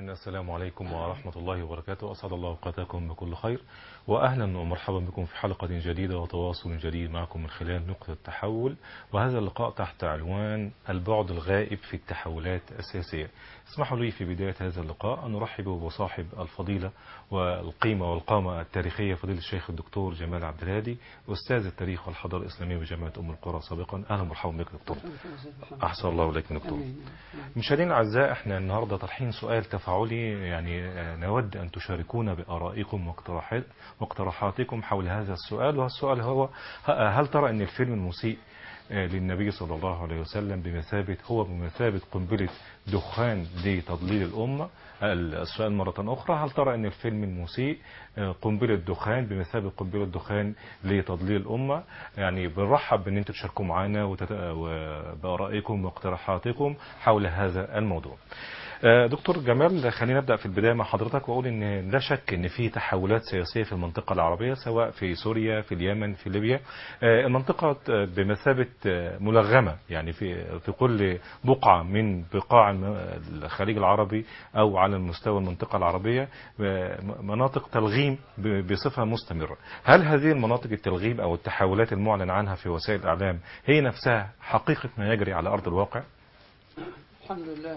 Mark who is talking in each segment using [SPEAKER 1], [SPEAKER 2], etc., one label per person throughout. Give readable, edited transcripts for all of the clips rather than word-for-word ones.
[SPEAKER 1] السلام عليكم ورحمة الله وبركاته. أسعد الله أوقاتكم بكل خير، وأهلا ومرحبا بكم في حلقة جديدة وتواصل جديد معكم من خلال نقطة التحول، وهذا اللقاء تحت عنوان البعد الغائب في التحولات السياسية. اسمحوا لي في بداية هذا اللقاء أن نرحب بصاحب الفضيلة والقيمة والقامة التاريخية فضيلة الشيخ الدكتور جمال عبد الهادي، أستاذ التاريخ والحضارة الإسلامية بجامعة أم القرى سابقا. أهلا ومرحبا بك دكتور. أحسن الله إليك دكتور. مشاهدينا الأعزاء، احنا النهارده طرحين سؤال تفاعلي، يعني نود أن تشاركونا بآرائكم واقتراحاتكم حول هذا السؤال، والسؤال هو: هل ترى أن الفيلم المسيء للنبي صلى الله عليه وسلم بمثابة قنبلة دخان لتضليل الأمة؟ السؤال مرة أخرى: هل ترى أن الفيلم المسيء قنبلة دخان بمثابة قنبلة دخان لتضليل الأمة؟ يعني بنرحب بأن أنتم تشاركوا معنا وبآرائكم واقتراحاتكم حول هذا الموضوع. دكتور جمال، خلينا نبدأ في البداية مع حضرتك وأقول إن لا شك إن في تحولات سياسية في المنطقة العربية، سواء في سوريا، في اليمن، في ليبيا. المنطقة بمثابة ملغمة، يعني في كل بقعة من بقاع الخليج العربي أو على مستوى المنطقة العربية مناطق تلغيم بصفة مستمرة. هل هذه المناطق التلغيم أو التحولات المعلن عنها في وسائل الإعلام هي نفسها حقيقة ما يجري على أرض الواقع؟
[SPEAKER 2] الحمد لله،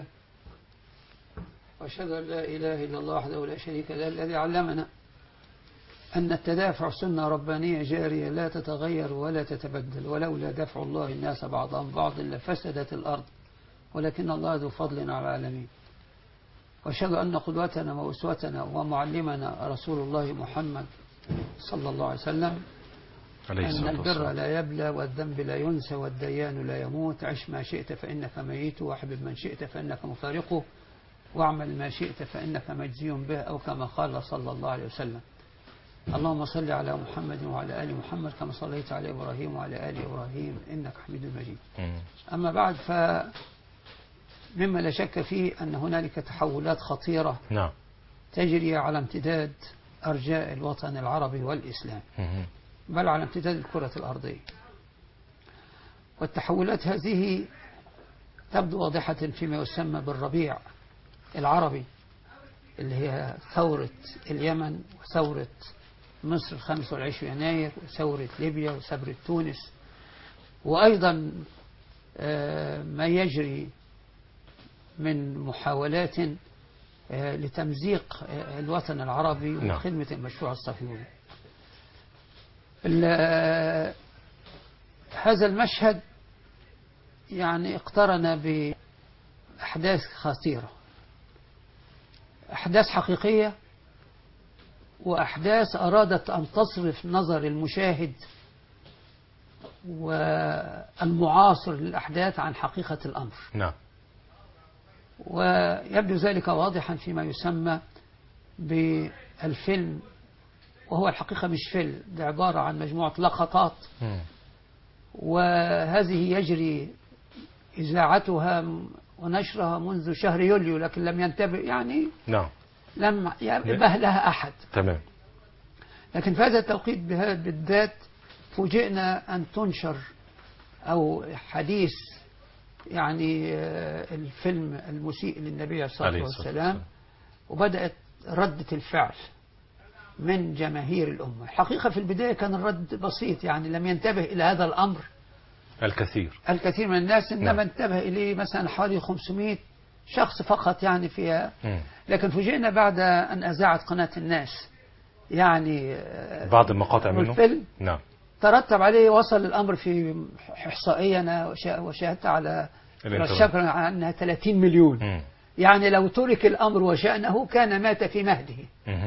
[SPEAKER 2] وأشهد أن لا إله إلا الله وحده لا شريك له الذي علمنا أن التدافع سنة ربانية جارية لا تتغير ولا تتبدل، ولولا دفع الله الناس بعضهم بعض لفسدت الأرض ولكن الله ذو فضل على العالمين. وأشهد أن قدوتنا وأسوتنا ومعلمنا رسول الله محمد صلى الله عليه وسلم أن البر لا يبلى والذنب لا ينسى والديان لا يموت. عش ما شئت فإنك ميت، واحبب من شئت فإنك مفارقه، واعمل ما شئت فإنك مجزي به، أو كما قال صلى الله عليه وسلم. اللهم صل على محمد وعلى آل محمد كما صليت على إبراهيم وعلى آل إبراهيم إنك حميد مجيد. أما بعد، فمما لا شك فيه أن هنالك تحولات خطيرة تجري على امتداد أرجاء الوطن العربي والإسلام، بل على امتداد الكرة الأرضية. والتحولات هذه تبدو واضحة فيما يسمى بالربيع العربي، اللي هي ثورة اليمن وثورة مصر 25 يناير وثورة ليبيا وثورة تونس، وأيضا ما يجري من محاولات لتمزيق الوطن العربي وخدمة المشروع الصهيوني. هذا المشهد يعني اقترن بأحداث خطيرة، أحداث حقيقية، وأحداث أرادت أن تصرف نظر المشاهد والمعاصر للأحداث عن حقيقة الأمر.
[SPEAKER 1] نعم.
[SPEAKER 2] ويبدو ذلك واضحا فيما يسمى بالفيلم، وهو الحقيقة مش فيلم، ده عبارة عن مجموعة لقطات، وهذه يجري إذاعتها ونشرها منذ شهر يوليو، لكن لم ينتبه، يعني لم ينبه لها أحد.
[SPEAKER 1] تمام.
[SPEAKER 2] لكن في هذا التوقيت بالذات فوجئنا أن تنشر أو حديث يعني الفيلم المسيء للنبي عليه الصلاة والسلام، وبدأت ردة الفعل من جماهير الأمة. الحقيقة في البداية كان الرد بسيط، يعني لم ينتبه إلى هذا الأمر الكثير من الناس، إنما انتبه إليه مثلا حوالي 500 شخص فقط يعني فيها. لكن فوجئنا بعد أن أذاعت قناة الناس يعني
[SPEAKER 1] بعض المقاطع منه
[SPEAKER 2] الفيلم، ترتب عليه، وصل الأمر في إحصائية أنا وشاهدت على الشبكة أنها 30 مليون. يعني لو ترك الأمر وشأنه كان مات في مهده،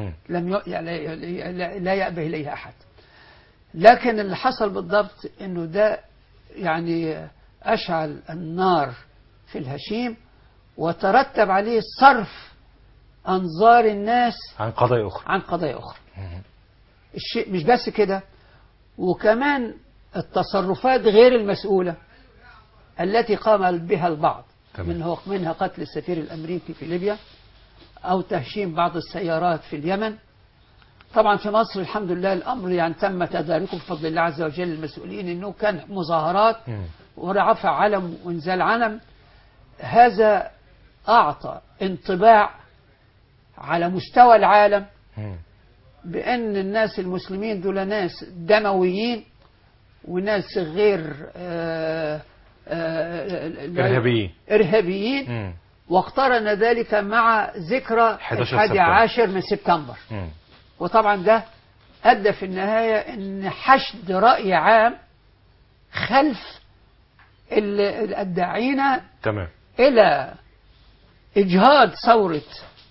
[SPEAKER 2] لا يأبه إليه أحد. لكن اللي حصل بالضبط أنه ده يعني أشعل النار في الهشيم، وترتب عليه صرف أنظار الناس
[SPEAKER 1] عن قضايا أخرى.
[SPEAKER 2] الشيء مش بس كده، وكمان التصرفات غير المسؤولة التي قام بها البعض، منها قتل السفير الأمريكي في ليبيا، أو تهشيم بعض السيارات في اليمن. طبعا في مصر الحمد لله الأمر يعني تم تداركه بفضل الله عز وجل المسؤولين، أنه كان مظاهرات ورفع علم وانزال علم. هذا أعطى انطباع على مستوى العالم
[SPEAKER 1] مم.
[SPEAKER 2] بأن الناس المسلمين دول ناس دمويين وناس غير إرهابيين
[SPEAKER 1] مم.
[SPEAKER 2] واقترن ذلك مع ذكرى 11 من سبتمبر.
[SPEAKER 1] مم.
[SPEAKER 2] وطبعا ده أدى في النهاية أن حشد رأي عام خلف الداعين
[SPEAKER 1] تمام.
[SPEAKER 2] إلى إجهاض ثورة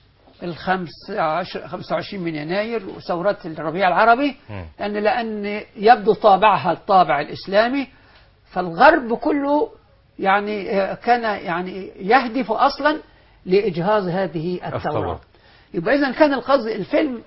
[SPEAKER 2] 25 من يناير وثورات الربيع العربي، لأن يبدو طابعها الطابع الإسلامي، فالغرب كله يعني كان يعني يهدف أصلا لإجهاض هذه الثورات. يبقى إذن كان القصد الفيلم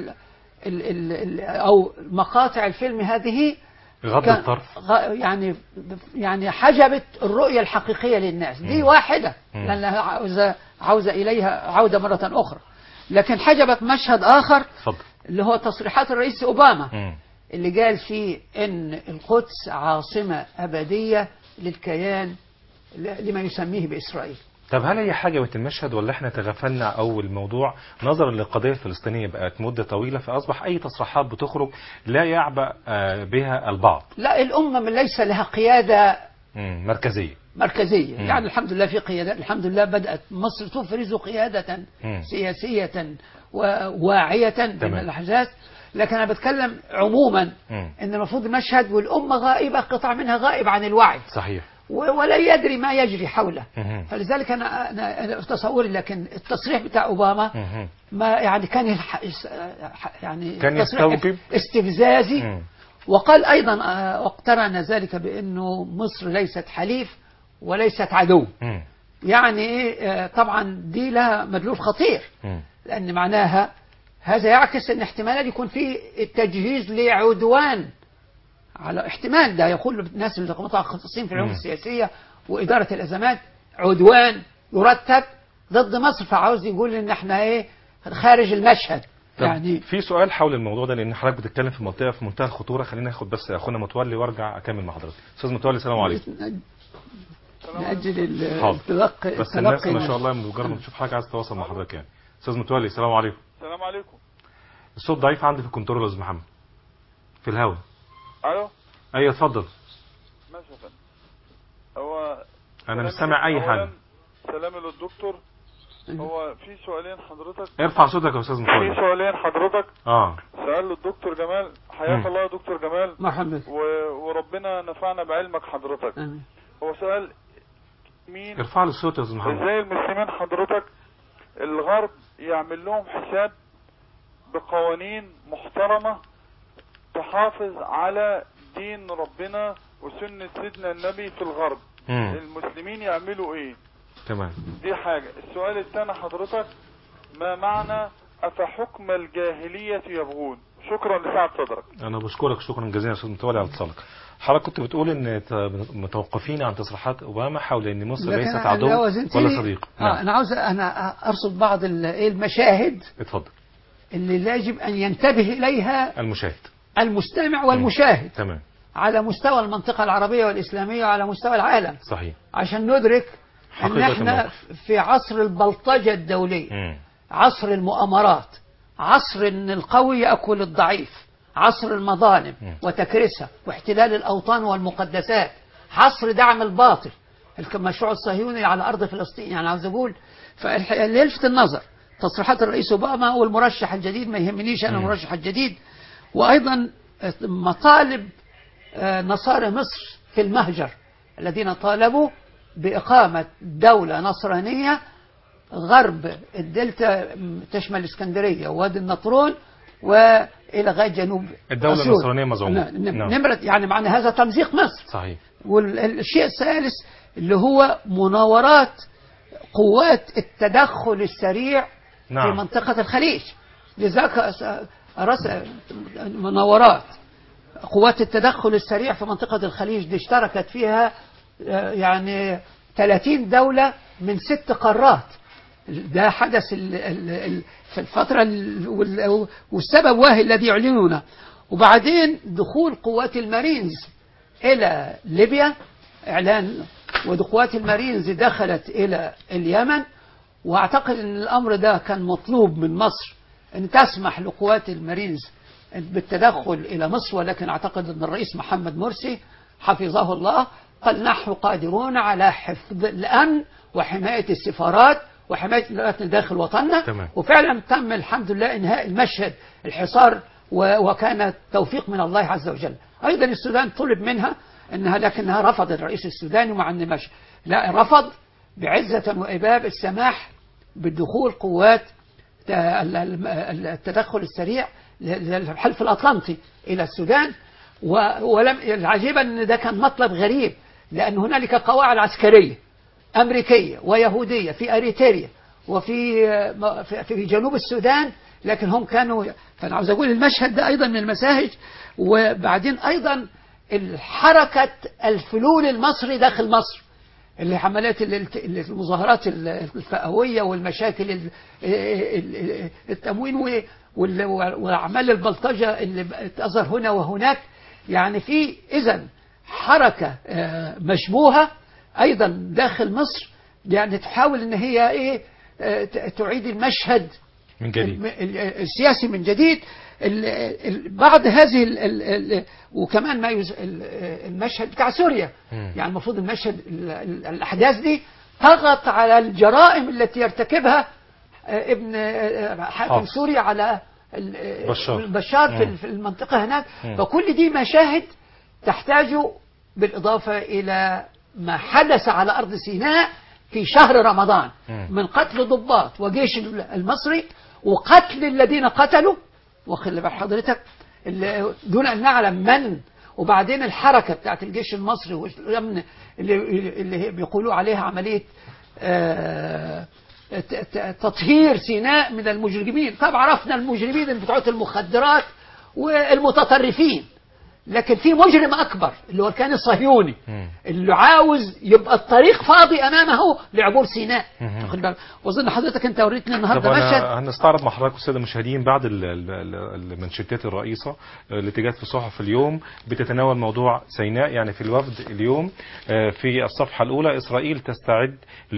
[SPEAKER 2] أو مقاطع الفيلم هذه
[SPEAKER 1] غض الطرف
[SPEAKER 2] يعني حجبت الرؤية الحقيقية للناس. دي واحدة لأنها عاوزة إليها عودة مرة أخرى، لكن حجبت مشهد آخر اللي هو تصريحات الرئيس أوباما اللي قال فيه إن القدس عاصمة أبدية للكيان لما يسميه بإسرائيل.
[SPEAKER 1] طب هل هي حجبت المشهد ولا احنا تغفلنا أول موضوع نظرا للقضية الفلسطينية بقت مدة طويلة فأصبح أي تصريحات بتخرج لا يعبأ بها البعض؟
[SPEAKER 2] لا، الأمة ليس لها قيادة مركزية. يعني الحمد لله في قيادة، الحمد لله بدأت مصر تفرز قيادة سياسية وواعية بين الأحداث، لكن أنا بتكلم عموما إن المفروض المشهد والأمة غائبة، قطع منها غائب عن الوعي.
[SPEAKER 1] صحيح.
[SPEAKER 2] ولا يدري ما يجري حوله. فلذلك أنا تصوري، لكن التصريح بتاع أوباما ما يعني كان
[SPEAKER 1] يستوجب
[SPEAKER 2] استفزازي. وقال أيضا واقترن ذلك بأنه مصر ليست حليف وليست عدو. يعني طبعا دي لها مدلول خطير، لأن معناها هذا يعكس أن احتمال يكون في التجهيز لعدوان، على احتمال ده يقول الناس اللي متخصصين في العلوم السياسية وإدارة الأزمات، عدوان يرتب ضد مصر، فعاوز يقول إن احنا خارج المشهد. يعني
[SPEAKER 1] في سؤال حول الموضوع ده، لأن حضرتك بتتكلم في منطقة في منتهى الخطورة. خلينا ناخد بس أخونا متولي وارجع أكمل مع حضرتك. أستاذ متولي السلام عليكم.
[SPEAKER 2] نأجل التلقي
[SPEAKER 1] بس الناس ما شاء الله مجرد ما تشوف حاجة عايز تتواصل مع حضرتك يعني. أستاذ متولي السلام عليكم.
[SPEAKER 3] السلام عليكم.
[SPEAKER 1] الصوت ضعيف عندي في الكنترول يا أستاذ محمد في الهواء.
[SPEAKER 3] الو.
[SPEAKER 1] ايوه اتفضل.
[SPEAKER 3] ماشي يا فندم. هو
[SPEAKER 1] انا مش سامع اي حاجه.
[SPEAKER 3] سلام للدكتور. هو في سؤالين حضرتك.
[SPEAKER 1] ارفع صوتك يا استاذ متولي.
[SPEAKER 3] في سؤالين حضرتك. سؤال للدكتور جمال. حياك الله يا دكتور جمال.
[SPEAKER 2] مرحبا.
[SPEAKER 3] وربنا نفعنا بعلمك حضرتك.
[SPEAKER 2] امين.
[SPEAKER 3] هو سؤال مين؟
[SPEAKER 1] ارفع له الصوت يا استاذ محمد.
[SPEAKER 3] ازاي المسلمين حضرتك الغرب يعمل لهم حساب بقوانين محترمة تحافظ على دين ربنا وسنة سيدنا النبي في الغرب؟ المسلمين يعملوا ايه؟
[SPEAKER 1] تمام.
[SPEAKER 3] دي حاجة. السؤال الثاني حضرتك، ما معنى أفحكم الجاهلية يبغون؟ شكرا لسعة صدرك.
[SPEAKER 1] انا بشكرك شكرا جزيلا يا استاذ متولي على اتصالك. حضرتك كنت بتقول ان متوقفين عن تصريحات اوباما حول ان مصر ليست عدو ولا صديق.
[SPEAKER 2] انا عاوز ارصد بعض المشاهد.
[SPEAKER 1] اتفضل.
[SPEAKER 2] اللي لا يجب ان ينتبه اليها المستمع والمشاهد.
[SPEAKER 1] تمام.
[SPEAKER 2] على مستوى المنطقة العربية والإسلامية وعلى مستوى العالم.
[SPEAKER 1] صحيح.
[SPEAKER 2] عشان ندرك ان احنا في عصر البلطجة الدولية، عصر المؤامرات، عصر ان القوي يأكل الضعيف، عصر المظالم وتكريسها واحتلال الأوطان والمقدسات، عصر دعم الباطل، المشروع الصهيوني على أرض فلسطين. يعني عاوز أقول فاللي يلفت النظر تصريحات الرئيس أوباما والمرشح الجديد، ما يهمنيش أنا المرشح الجديد، وأيضا مطالب نصارى مصر في المهجر الذين طالبوا بإقامة دولة نصرانية غرب الدلتا تشمل اسكندرية ووادي النطرون وإلى غاية جنوب
[SPEAKER 1] الدولة النصرانية مزعومة.
[SPEAKER 2] نمرة يعني معنى هذا تمزيق مصر.
[SPEAKER 1] صحيح.
[SPEAKER 2] والشيء الثالث اللي هو مناورات قوات التدخل السريع في منطقة الخليج. لذلك مناورات قوات التدخل السريع في منطقة الخليج دي اشتركت فيها يعني 30 دولة من 6 قارات. ده حدث في الفترة والسبب واهي الذي يعلنونه. وبعدين دخول قوات المارينز إلى ليبيا إعلان، وقوات المارينز دخلت إلى اليمن، وأعتقد أن الأمر ده كان مطلوب من مصر أن تسمح لقوات المارينز بالتدخل إلى مصر، ولكن أعتقد أن الرئيس محمد مرسي حفظه الله قال نحن قادرون على حفظ الأمن وحماية السفارات وحماية الولايات داخل وطننا.
[SPEAKER 1] تمام.
[SPEAKER 2] وفعلا تم الحمد لله إنهاء المشهد الحصار، وكان توفيق من الله عز وجل. أيضا السودان طلب منها أنها، لكنها رفض الرئيس السوداني، مع أن لا رفض بعزة وإباب السماح بالدخول قوات التدخل السريع للحلف الأطلنطي إلى السودان. ولم العجيب أن ده كان مطلب غريب، لأن هنالك قواعد عسكرية أمريكية ويهودية في أريتريا وفي جنوب السودان، لكن هم كانوا. فأنا عاوز أقول المشهد ده أيضا من المساهج. وبعدين أيضا الحركة الفلول المصري داخل مصر، اللي عمليات المظاهرات الفئوية والمشاكل التموين وأعمال البلطجة اللي تظهر هنا وهناك. يعني في إذن حركة مشبوهة أيضا داخل مصر، يعني تحاول أن هي تعيد المشهد
[SPEAKER 1] من جديد
[SPEAKER 2] السياسي من جديد. بعد هذه وكمان ما المشهد بتاع سوريا، يعني المفروض المشهد الأحداث دي تضغط على الجرائم التي يرتكبها ابن حاكم سوريا على بشار في المنطقة هناك. فكل دي مشاهد تحتاج بالإضافة إلى ما حدث على أرض سيناء في شهر رمضان من قتل ضباط وجيش المصري وقتل الذين قتلوا، وخلي بال حضرتك دون أن نعلم من. وبعدين الحركة بتاعت الجيش المصري والأمن اللي بيقولوا عليها عملية تطهير سيناء من المجرمين. طبعا عرفنا المجرمين بتوع المخدرات والمتطرفين، لكن في مجرم أكبر اللي هو الكيان الصهيوني اللي عاوز يبقى الطريق فاضي أمامه لعبور سيناء. وظن حضرتك أنت وريتني النهاردة مشهد.
[SPEAKER 1] هنستعرض مع حضرتك السادة المشاهدين بعض المنشطات الرئيسة اللي جت في صحف اليوم بتتناول موضوع سيناء. يعني في الوفد اليوم في الصفحة الأولى: إسرائيل تستعد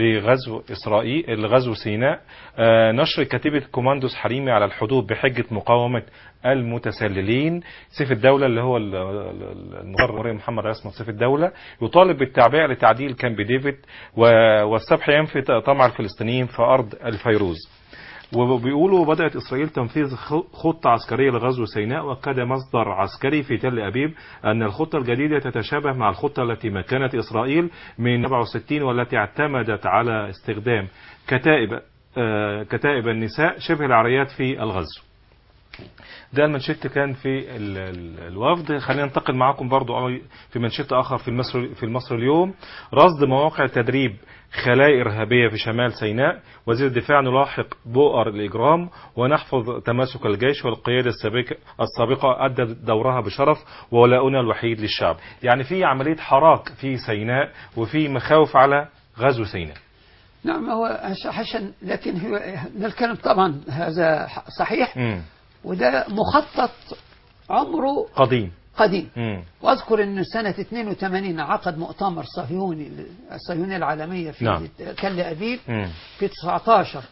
[SPEAKER 1] لغزو سيناء. نشر كتيبة كوماندوس حريمي على الحدود بحجة مقاومة المتسللين. سيف الدولة اللي هو المقرر محمد عصمت سيف الدولة يطالب بالتعبئة لتعديل كامب ديفيد، والسبح ينفي طمع الفلسطينيين في أرض الفيروز. وبيقولوا بدأت إسرائيل تنفيذ خطة عسكرية لغزو سيناء. وأكد مصدر عسكري في تل أبيب أن الخطة الجديدة تتشابه مع الخطة التي مكنت إسرائيل من 67 والتي اعتمدت على استخدام كتائب النساء شبه العريات في الغزو. ده المنشط كان في الوفد. خلينا ننتقل معكم برضو في منشط آخر في المصري اليوم: رصد مواقع تدريب خلايا إرهابية في شمال سيناء. وزير الدفاع: نلاحق بؤر الإجرام ونحفظ تماسك الجيش، والقيادة السابقة أدت دورها بشرف وولاؤنا الوحيد للشعب. يعني في عملية حراك في سيناء وفي مخاوف على غزو سيناء.
[SPEAKER 2] نعم، هو حسن، لكن الكلام طبعا هذا صحيح. وده مخطط عمره قديم. واذكر ان سنة 82 عقد مؤتمر الصهيونية العالمية في تل أبيب في 19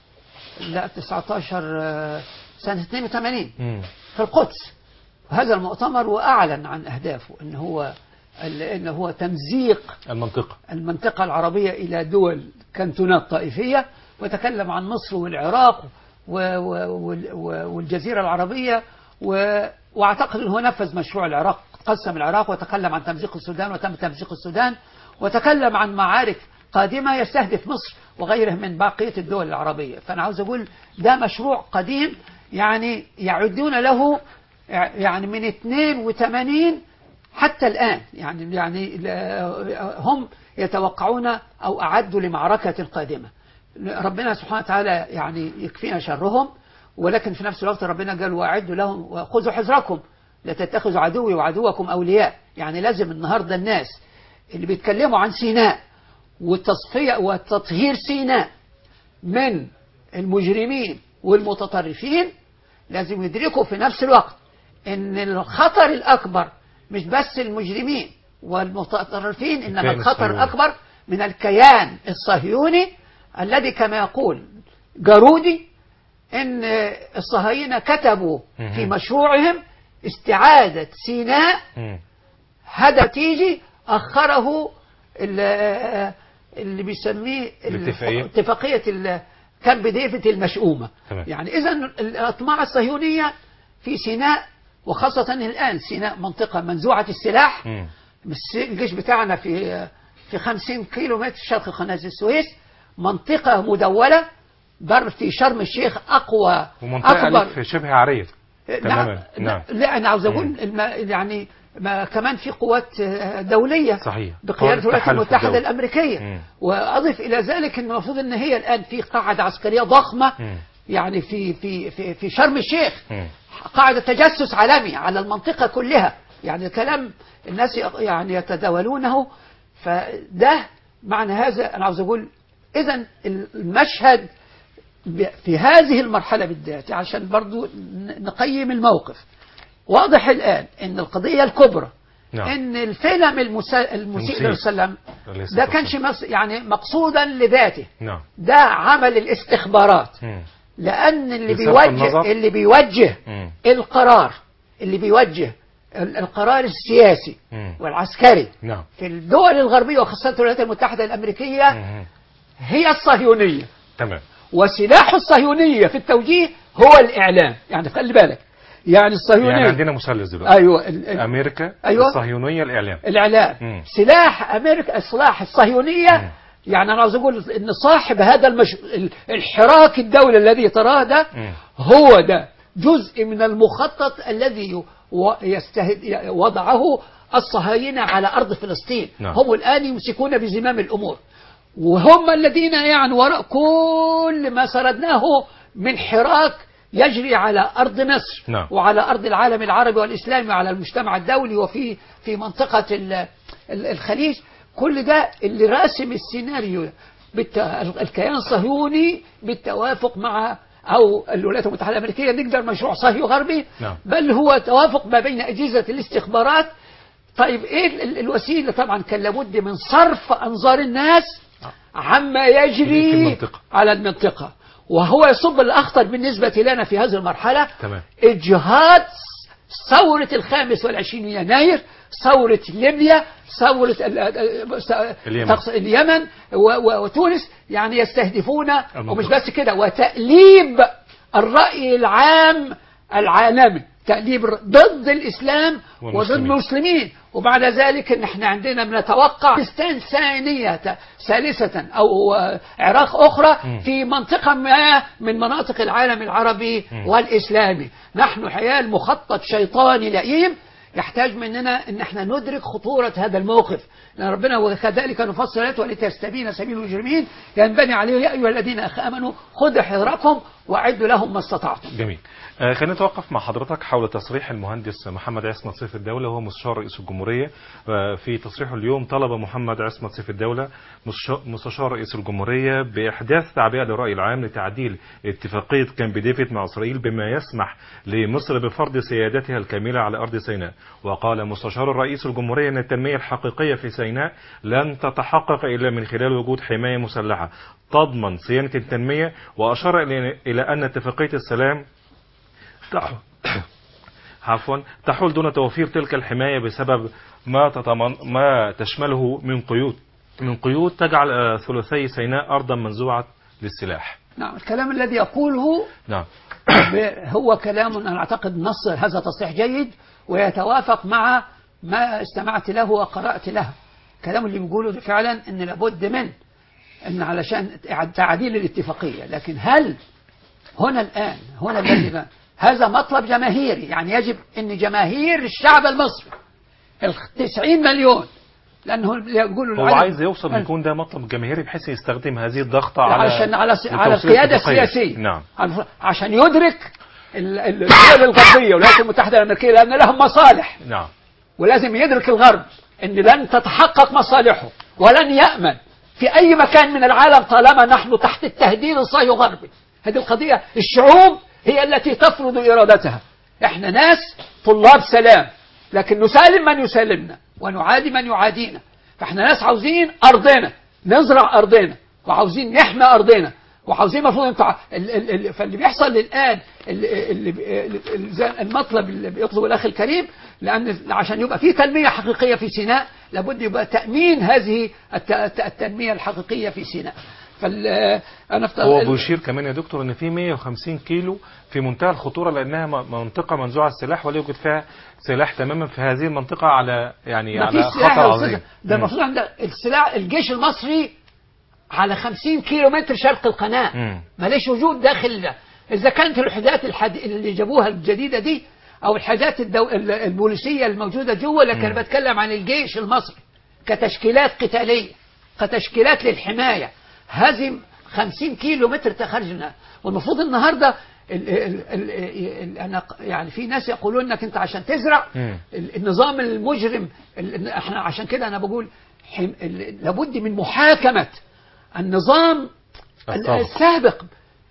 [SPEAKER 2] سنة 82 في القدس. هذا المؤتمر وأعلن عن أهدافه إن هو تمزيق المنطقة العربية إلى دول كانتونات طائفية، وتكلم عن مصر والعراق والجزيرة العربية. واعتقد أنه نفذ مشروع العراق، قسم العراق، وتكلم عن تمزيق السودان وتم تمزيق السودان، وتكلم عن معارك قادمة يستهدف مصر وغيره من بقية الدول العربية. فأنا عاوز أقول ده مشروع قديم، يعني يعدون له يعني من 82 حتى الآن. يعني هم يتوقعون أو أعدوا لمعركة قادمة. ربنا سبحانه وتعالى يعني يكفينا شرهم، ولكن في نفس الوقت ربنا قال: وأعدوا لهم وخذوا حذركم لا تتخذوا عدوي وعدوكم أولياء. يعني لازم النهاردة الناس اللي بيتكلموا عن سيناء والتصفية وتطهير سيناء من المجرمين والمتطرفين لازم يدركوا في نفس الوقت ان الخطر الأكبر مش بس المجرمين والمتطرفين، إنما الخطر الأكبر من الكيان الصهيوني الذي كما يقول جارودي ان الصهاينة كتبوا في مشروعهم استعادة سيناء. هذا تيجي أخره اللي بيسميه اتفاقية كامب ديفيد المشؤومة. يعني إذا الأطماع الصهيونية في سيناء، وخاصة الآن سيناء منطقة منزوعة السلاح. الجيش بتاعنا في 50 كيلو متر شرق قناة السويس، منطقة مدولة. بر في شرم الشيخ أقوى
[SPEAKER 1] ومنطقة في شبه عريض
[SPEAKER 2] تماما. نعم. لا أنا عاوز أقول يعني ما كمان في قوات دولية
[SPEAKER 1] صحيح
[SPEAKER 2] بقيادة الولايات المتحدة الأمريكية. وأضف إلى ذلك أن المفروض أن هي الآن في قاعدة عسكرية ضخمة يعني في شرم الشيخ، قاعدة تجسس عالمي على المنطقة كلها. يعني كلام الناس يعني يتداولونه. فده معنى هذا أنا عاوز أقول إذن المشهد في هذه المرحلة بالذات عشان برضو نقيم الموقف. واضح الآن أن القضية الكبرى أن الفيلم المسيء للسلام ده كانش يعني مقصودا لذاته. ده عمل الاستخبارات. لأن اللي بيوجه القرار، اللي بيوجه القرار السياسي والعسكري في الدول الغربية وخاصة الولايات المتحدة الأمريكية هي الصهيونية.
[SPEAKER 1] تمام.
[SPEAKER 2] وسلاح الصهيونية في التوجيه هو الإعلام. يعني خلي بالك، يعني الصهيونية
[SPEAKER 1] يعني عندنا مثلث دلوقتي.
[SPEAKER 2] أيوة
[SPEAKER 1] أمريكا، الصهيونية، الإعلام. سلاح
[SPEAKER 2] أمريكا، سلاح الصهيونية. يعني أنا عاوز أقول إن صاحب هذا الحراك الدولي الذي تراه ده هو ده جزء من المخطط الذي وضعه الصهاينة على أرض فلسطين. هم الآن يمسكون بزمام الأمور، وهم الذين يعني وراء كل ما سردناه من حراك يجري على أرض مصر وعلى أرض العالم العربي والإسلامي وعلى المجتمع الدولي وفي منطقة الخليج. كل ده اللي راسم السيناريو الكيان الصهيوني بالتوافق مع أو الولايات المتحدة الأمريكية. نقدر مشروع صهيوني غربي، بل هو توافق ما بين أجهزة الاستخبارات. طيب إيه الوسيلة؟ طبعا كان لابد من صرف أنظار الناس عما يجري على المنطقة، وهو يصب الأخطر بالنسبة لنا في هذه المرحلة. إجهاض ثورة 25 يناير، ثورة ليبيا، ثورة اليمن وتونس. يعني يستهدفون ومش بس كده، وتأليب الرأي العام العالمي، تأليب ضد الإسلام وضد المسلمين. وبعد ذلك نحن عندنا بنتوقع فلسطين ثالثة أو عراق أخرى في منطقة ما من مناطق العالم العربي والإسلامي. نحن حيال مخطط شيطاني لئيم يحتاج مننا ان احنا ندرك خطورة هذا الموقف، لأن ربنا وكذلك نفصل الآيات ولتستبين سبيل المجرمين ينبني عليه يا أيها الذين آمنوا خذوا حذركم وأعدوا لهم ما استطعتم.
[SPEAKER 1] جميل. خلينا نتوقف مع حضرتك حول تصريح المهندس محمد عصمت سيف الدولة وهو مستشار رئيس الجمهورية. في تصريحه اليوم طلب محمد عصمت سيف الدولة مستشار رئيس الجمهورية بإحداث تعبئة للرأي العام لتعديل اتفاقية كامب ديفيد مع إسرائيل بما يسمح لمصر بفرض سيادتها الكاملة على أرض سيناء. وقال مستشار رئيس الجمهورية أن التنمية الحقيقية في سيناء لن تتحقق إلا من خلال وجود حماية مسلحة تضمن صيانة التنمية. وأشار إلى أن اتفاقية السلام تحول دون توفير تلك الحماية بسبب ما تشمله من قيود تجعل ثلثي سيناء أرضا منزوعة للسلاح.
[SPEAKER 2] نعم. الكلام الذي يقوله هو كلام أنا أعتقد نص هذا تصريح جيد ويتوافق مع ما استمعت له وقرأت له. كلام اللي بيقوله فعلا أن لابد من أن علشان تعديل الاتفاقية. لكن هل هنا الذي هذا مطلب جماهيري، يعني يجب أن جماهير الشعب المصري 90 مليون، لأنه يقولوا
[SPEAKER 1] هو عايز يوصل يكون ده مطلب جماهيري بحيث يستخدم هذه الضغطة على
[SPEAKER 2] القيادة السياسية.
[SPEAKER 1] نعم.
[SPEAKER 2] عشان يدرك الدول الغربية والولايات المتحدة الأمريكية لأن لهم مصالح.
[SPEAKER 1] نعم.
[SPEAKER 2] ولازم يدرك الغرب أن لن تتحقق مصالحه ولن يأمن في أي مكان من العالم طالما نحن تحت التهديد الصهيوني الغربي. هذه القضية الشعوب هي التي تفرض إرادتها. احنا ناس طلاب سلام، لكن نسالم من يسالمنا ونعادي من يعادينا. فاحنا ناس عاوزين أرضنا، نزرع أرضنا، وعاوزين نحمي أرضنا، وعاوزين المفروض انتوا فاللي بيحصل الان المطلب اللي بيطلبه الاخ الكريم، لان عشان يبقى في تنميه حقيقيه في سيناء لابد يبقى تامين هذه التنميه الحقيقيه في سيناء.
[SPEAKER 1] هو بيشير كمان يا دكتور ان في 150 كيلو في منتهى الخطوره، لانها منطقه منزوعه السلاح ولا يوجد فيها سلاح تماما في هذه المنطقه، على يعني على خطر عظيم.
[SPEAKER 2] ده المفروض عند السلاح الجيش المصري على 50 كيلو متر شرق القناه، ماليش وجود داخل ده. اذا كانت الوحدات اللي جابوها الجديده دي او الحاجات البوليسيه الموجوده جوه، لكن بتكلم عن الجيش المصري كتشكيلات قتاليه، كتشكيلات للحمايه. هذه 50 كيلو متر تخرجنا، والمفروض النهارده أنا يعني في ناس يقولون انك انت عشان تزرع النظام المجرم، احنا عشان كده انا بقول لابد من محاكمه النظام السابق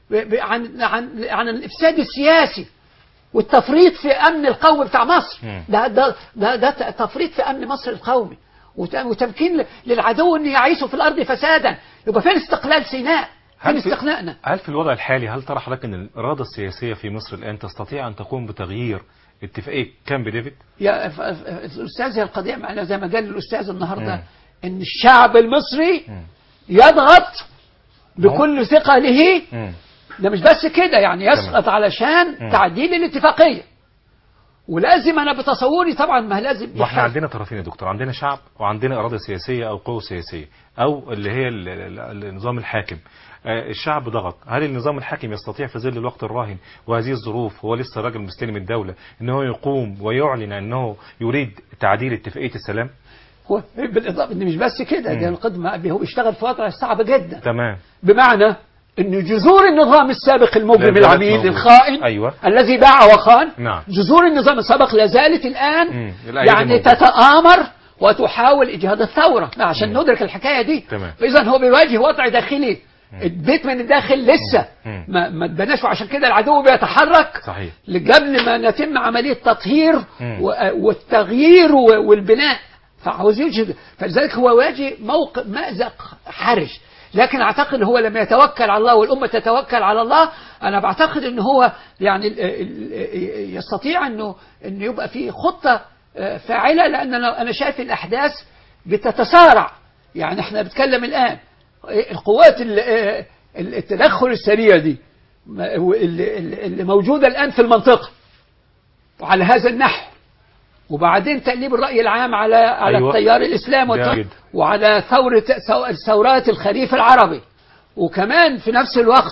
[SPEAKER 2] عن الافساد السياسي والتفريط في امن القومي بتاع مصر. ده تفريط في امن مصر القومي، وتمكين للعدو ان يعيشوا في الارض فسادا. يبقى فين استقلال سيناء؟ فين استقلالنا؟
[SPEAKER 1] هل في الوضع الحالي هل ترى حضرتك ان الاراده السياسيه في مصر الان تستطيع ان تقوم بتغيير اتفاقيه كامب ديفيد؟
[SPEAKER 2] يا الاستاذ، هي القضيه معنا زي ما قال الاستاذ النهارده ان الشعب المصري يضغط بكل ثقله. ده مش بس كده، يعني يسقط علشان تعديل الاتفاقيه. ولازم انا بتصوري طبعا ما لازم.
[SPEAKER 1] واحنا عندنا طرفين يا دكتور، عندنا شعب وعندنا اراده سياسيه او قوه سياسيه او اللي هي النظام الحاكم. الشعب ضغط، هل النظام الحاكم يستطيع في ظل الوقت الراهن وهذه الظروف، هو لسه راجل مستلم الدوله، انه يقوم ويعلن انه يريد تعديل اتفاقيه السلام؟
[SPEAKER 2] هو بالاضافه ان مش بس كده، ده القدم هو بيشتغل في وضع صعب جدا.
[SPEAKER 1] تمام.
[SPEAKER 2] بمعنى ان جذور النظام السابق المجرم العميل الخائن،
[SPEAKER 1] أيوة.
[SPEAKER 2] الذي باع وخان،
[SPEAKER 1] نعم.
[SPEAKER 2] جذور النظام السابق لا زالت الان يعني تتآمر وتحاول اجهاض الثوره عشان ندرك الحكايه دي. فاذا هو بيواجه وضع داخلي، البيت من الداخل لسه ما اتبناش، وعشان كده العدو بيتحرك.
[SPEAKER 1] صحيح.
[SPEAKER 2] قبل ما يتم عمليه تطهير والتغيير والبناء، فعاوز يجهد. فلذلك هو واجه موقف مأزق حرج. لكن اعتقد هو لما يتوكل على الله والامه تتوكل على الله، انا بعتقد ان هو يعني يستطيع انه يبقى في خطه فاعله، لان انا شايف الاحداث بتتسارع. يعني احنا بنتكلم الان القوات التدخل السريع دي اللي موجوده الان في المنطقه وعلى هذا النحو، وبعدين تقليب الرأي العام على أيوة. التيار الإسلامي وعلى ثورات الخريف العربي، وكمان في نفس الوقت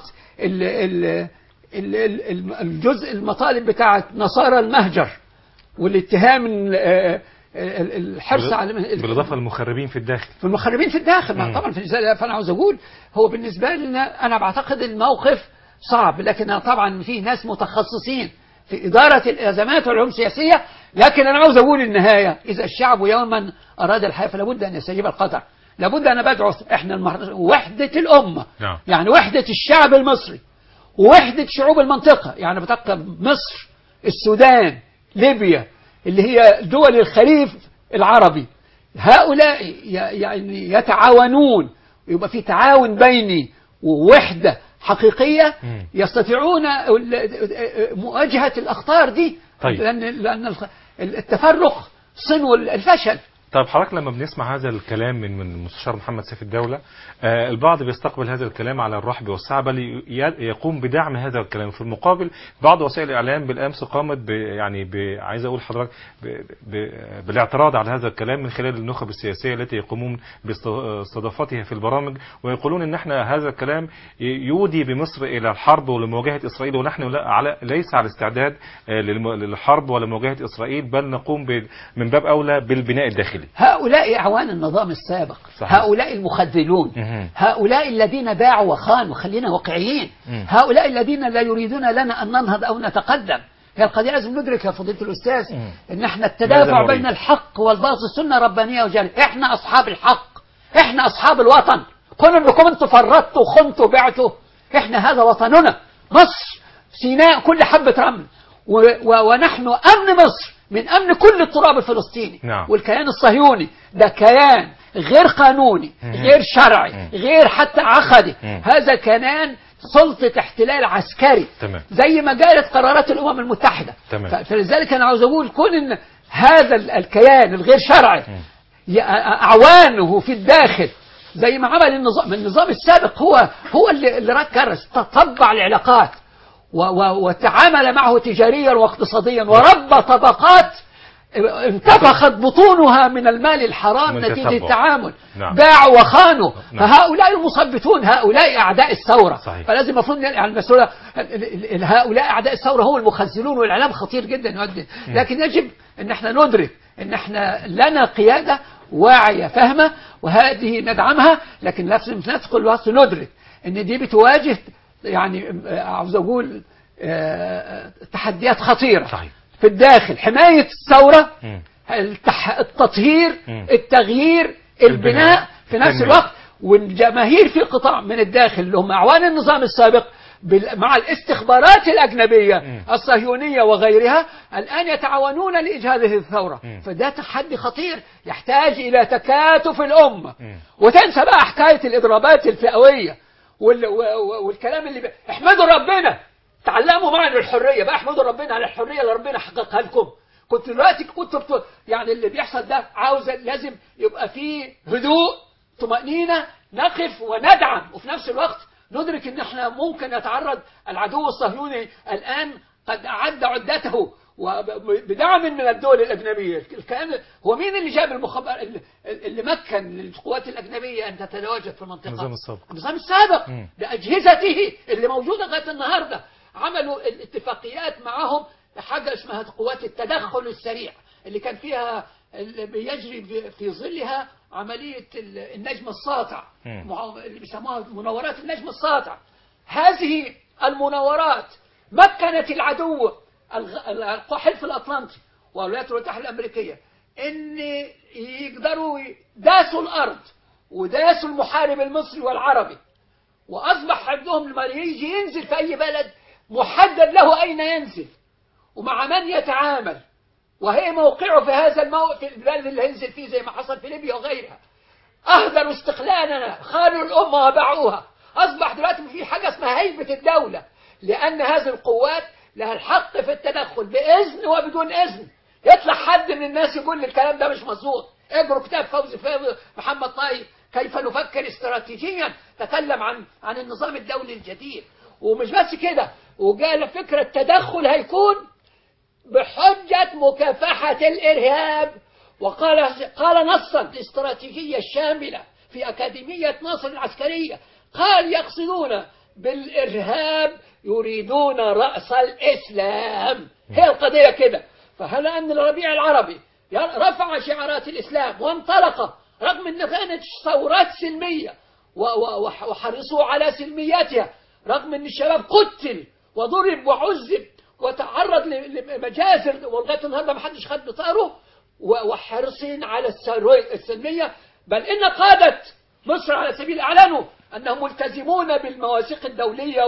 [SPEAKER 2] الجزء المطالب بتاعت نصارى المهجر والاتهام الحرص على
[SPEAKER 1] بالإضافة للمخربين في الداخل.
[SPEAKER 2] في المخربين في الداخل طبعا. فأنا عاوز أقول هو بالنسبة لنا أنا بعتقد الموقف صعب، لكن طبعا في ناس متخصصين في إدارة الأزمات والعلوم السياسية. لكن أنا عاوز أقول النهاية، إذا الشعب يوما أراد الحياة فلابد أن يستجيب القدر. لابد أن بدعو إحنا وحدة الأمة. يعني وحدة الشعب المصري ووحدة شعوب المنطقة، يعني بتقطب مصر، السودان، ليبيا، اللي هي دول الخليج العربي. هؤلاء يعني يتعاونون، يبقى في تعاون بيني ووحدة حقيقية يستطيعون مواجهة الأخطار دي.
[SPEAKER 1] طيب.
[SPEAKER 2] لأن التفرق صنو الفشل.
[SPEAKER 1] طيب حضرتك لما بنسمع هذا الكلام من المستشار محمد سيف الدولة، البعض بيستقبل هذا الكلام على الرحب والسعة، بل يقوم بدعم هذا الكلام. في المقابل بعض وسائل الإعلام بالأمس قامت عايز أقول حضرتك بالاعتراض على هذا الكلام من خلال النخب السياسية التي يقومون باستضافتها في البرامج، ويقولون إن احنا هذا الكلام يودي بمصر إلى الحرب ولمواجهة إسرائيل، ونحن ليس على استعداد للحرب ولمواجهة إسرائيل، بل نقوم من باب أولى بالبناء الداخلي.
[SPEAKER 2] هؤلاء أعوان النظام السابق. صحيح. هؤلاء المخذلون. هؤلاء الذين باعوا وخانوا، خلينا واقعيين. هؤلاء الذين لا يريدون لنا أن ننهض أو نتقدم. هي القضية لازم ندرك يا فضيلة الأستاذ إن احنا التدافع بين الحق والباطل سنة ربانية وجارية. احنا أصحاب الحق، احنا أصحاب الوطن. كون انكم انتوا فرطتوا خنتوا بعتوا، احنا هذا وطننا مصر، سيناء كل حبة رمل، ونحن أمن مصر من أمن كل التراب الفلسطيني.
[SPEAKER 1] نعم.
[SPEAKER 2] والكيان الصهيوني ده كيان غير قانوني، غير شرعي، غير حتى عقدي. هذا كيان سلطة احتلال عسكري.
[SPEAKER 1] تمام.
[SPEAKER 2] زي ما قالت قرارات الأمم المتحدة.
[SPEAKER 1] تمام.
[SPEAKER 2] فلذلك أنا عاوز أقول كون إن هذا الكيان الغير شرعي أعوانه في الداخل زي ما عمل النظام السابق، هو اللي كرس طبع العلاقات وتعامل معه تجاريا واقتصاديا وربى طبقات انتفخت بطونها من المال الحرام نتيجة التعامل.
[SPEAKER 1] نعم.
[SPEAKER 2] باعوا وخانوا.
[SPEAKER 1] نعم.
[SPEAKER 2] فهؤلاء المثبتون، هؤلاء أعداء الثورة.
[SPEAKER 1] صحيح.
[SPEAKER 2] فلازم المفروض يعني المسؤولة هؤلاء أعداء الثورة هم المخزنون، والإعلام خطير جدا يؤدي. لكن يجب أن احنا ندرك أن احنا لنا قيادة واعية فاهمة، وهذه ندعمها، لكن لازم ندخل الوقت ندرك أن دي بتواجه يعني عاوز أقول تحديات خطيرة.
[SPEAKER 1] صحيح.
[SPEAKER 2] في الداخل حماية الثورة، التطهير، التغيير، البناء في نفس الوقت. والجماهير في قطاع من الداخل اللي هم أعوان النظام السابق مع الاستخبارات الأجنبية الصهيونية وغيرها الآن يتعاونون لإجهاض هذه الثورة. فده تحدي خطير يحتاج إلى تكاتف الأمة. وتنسى بقى حكاية الإضرابات الفئوية والكلام اللي احمدوا ربنا تعلموا معنا الحرية بقى، احمدوا ربنا على الحرية اللي ربنا حققها لكم. كنت دلوقتي يعني اللي بيحصل ده عاوز لازم يبقى فيه هدوء طمأنينة، نقف وندعم، وفي نفس الوقت ندرك ان احنا ممكن نتعرض العدو الصهيوني الآن قد أعد عدته وبدعم من الدول الأجنبية. الكلام هو مين اللي جاب المخابرات اللي مكن للقوات الأجنبية أن تتواجد في المنطقة؟ النظام السابق بأجهزته اللي موجودة لغاية النهاردة. عملوا الاتفاقيات معهم حاجة اسمها قوات التدخل السريع اللي كان فيها اللي بيجري في ظلها عملية النجم الساطع اللي بيسموها مناورات النجم الساطع. هذه المناورات مكنت العدو الحلف الأطلنطي والولايات المتحدة الأمريكية إن يقدروا داسوا الأرض وداسوا المحارب المصري والعربي، وأصبح عندهم لما يجي ينزل في أي بلد محدد له أين ينزل ومع من يتعامل، وهي موقعه في هذا الموقف في البلد اللي هينزل فيه زي ما حصل في ليبيا وغيرها. أهدروا استقلالنا، خانوا الأمة وباعوها. أصبح دلوقتي في حاجة اسمها هيبة الدولة، لأن هذه القوات لها الحق في التدخل بإذن وبدون إذن. يطلع حد من الناس يقول لي الكلام ده مش مظبوط. اقروا كتاب فوزي محمد طاي كيف نفكر استراتيجيا، تكلم عن النظام الدولي الجديد. ومش بس كده، وقال فكرة التدخل هيكون بحجة مكافحة الإرهاب. قال نصا الاستراتيجية الشاملة في أكاديمية ناصر العسكرية، قال يقصدون بالإرهاب يريدون رأس الإسلام. هي القضية كده. فهل أن الربيع العربي رفع شعارات الإسلام وانطلق رغم أن كانت ثورات سلمية وحرصوا على سلمياتها، رغم أن الشباب قتل وضرب وعذب وتعرض لمجازر ولغاية النهارده ما حدش خد بطاره، وحرصين على السلمية. بل إن قادة مصر على سبيل أعلنوا أنهم ملتزمون بالمواثيق الدولية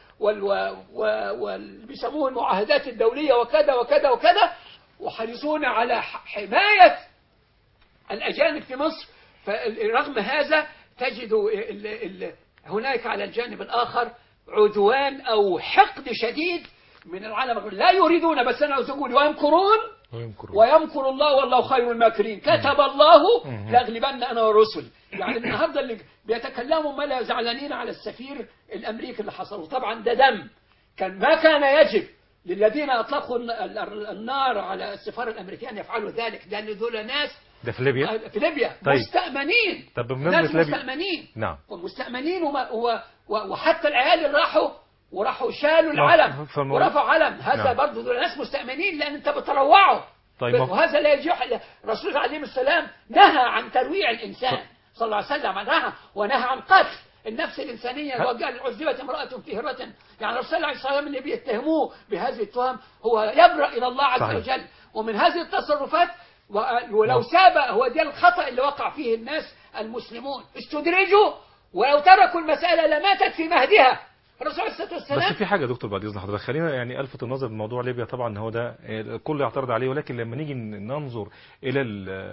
[SPEAKER 2] بيسموه المعاهدات الدولية وكذا وكذا وكذا، وحريصون على حماية الأجانب في مصر. فرغم هذا تجد هناك على الجانب الآخر عدوان أو حقد شديد من العالم. لا يريدون، بس أنا عاوز أقول ويمكر الله والله خير الماكرين. كتب الله لأغلبن أنا ورسلي. يعني النهارده اللي بيتكلموا ما لا زعلانين على السفير الأمريكي اللي حصلوا، طبعا ده دم. ما كان يجب للذين أطلقوا النار على السفارة الأمريكية أن يفعلوا ذلك، لأن دول ناس
[SPEAKER 1] ده في ليبيا.
[SPEAKER 2] في ليبيا طيب. مستأمنين.
[SPEAKER 1] طب بمناسبة ليبيا
[SPEAKER 2] مستأمنين.
[SPEAKER 1] نعم.
[SPEAKER 2] ومستأمنين وحتى العيال اللي وراحوا شالوا العلم ورفعوا علم. هذا نعم. برضه دول ناس مستأمنين لأن أنت بتروعه. طيب. وهذا لا يجوح. الرسول عليه السلام نهى عن ترويع الإنسان صلى الله عليه وسلم، ونهى عن قتل النفس الإنسانية. وقال عذبت امرأة في هرة. يعني الرسول عليه الصلاة والسلام اللي بيتهموه بهذه التهم هو يبرأ إلى الله عز صحيح. وجل. ومن هذه التصرفات ولو ساب هو ده الخطأ اللي وقع فيه الناس المسلمون، استدرجوا ولو تركوا المسألة لماتت في مهدها. الرسول عليه الصلاة
[SPEAKER 1] بس
[SPEAKER 2] والسلام.
[SPEAKER 1] في حاجه يا دكتور بعد اذن حضرتك، خلينا يعني الفت النظر بموضوع ليبيا. طبعا هو ده الكل يعترض عليه، ولكن لما نيجي ننظر الى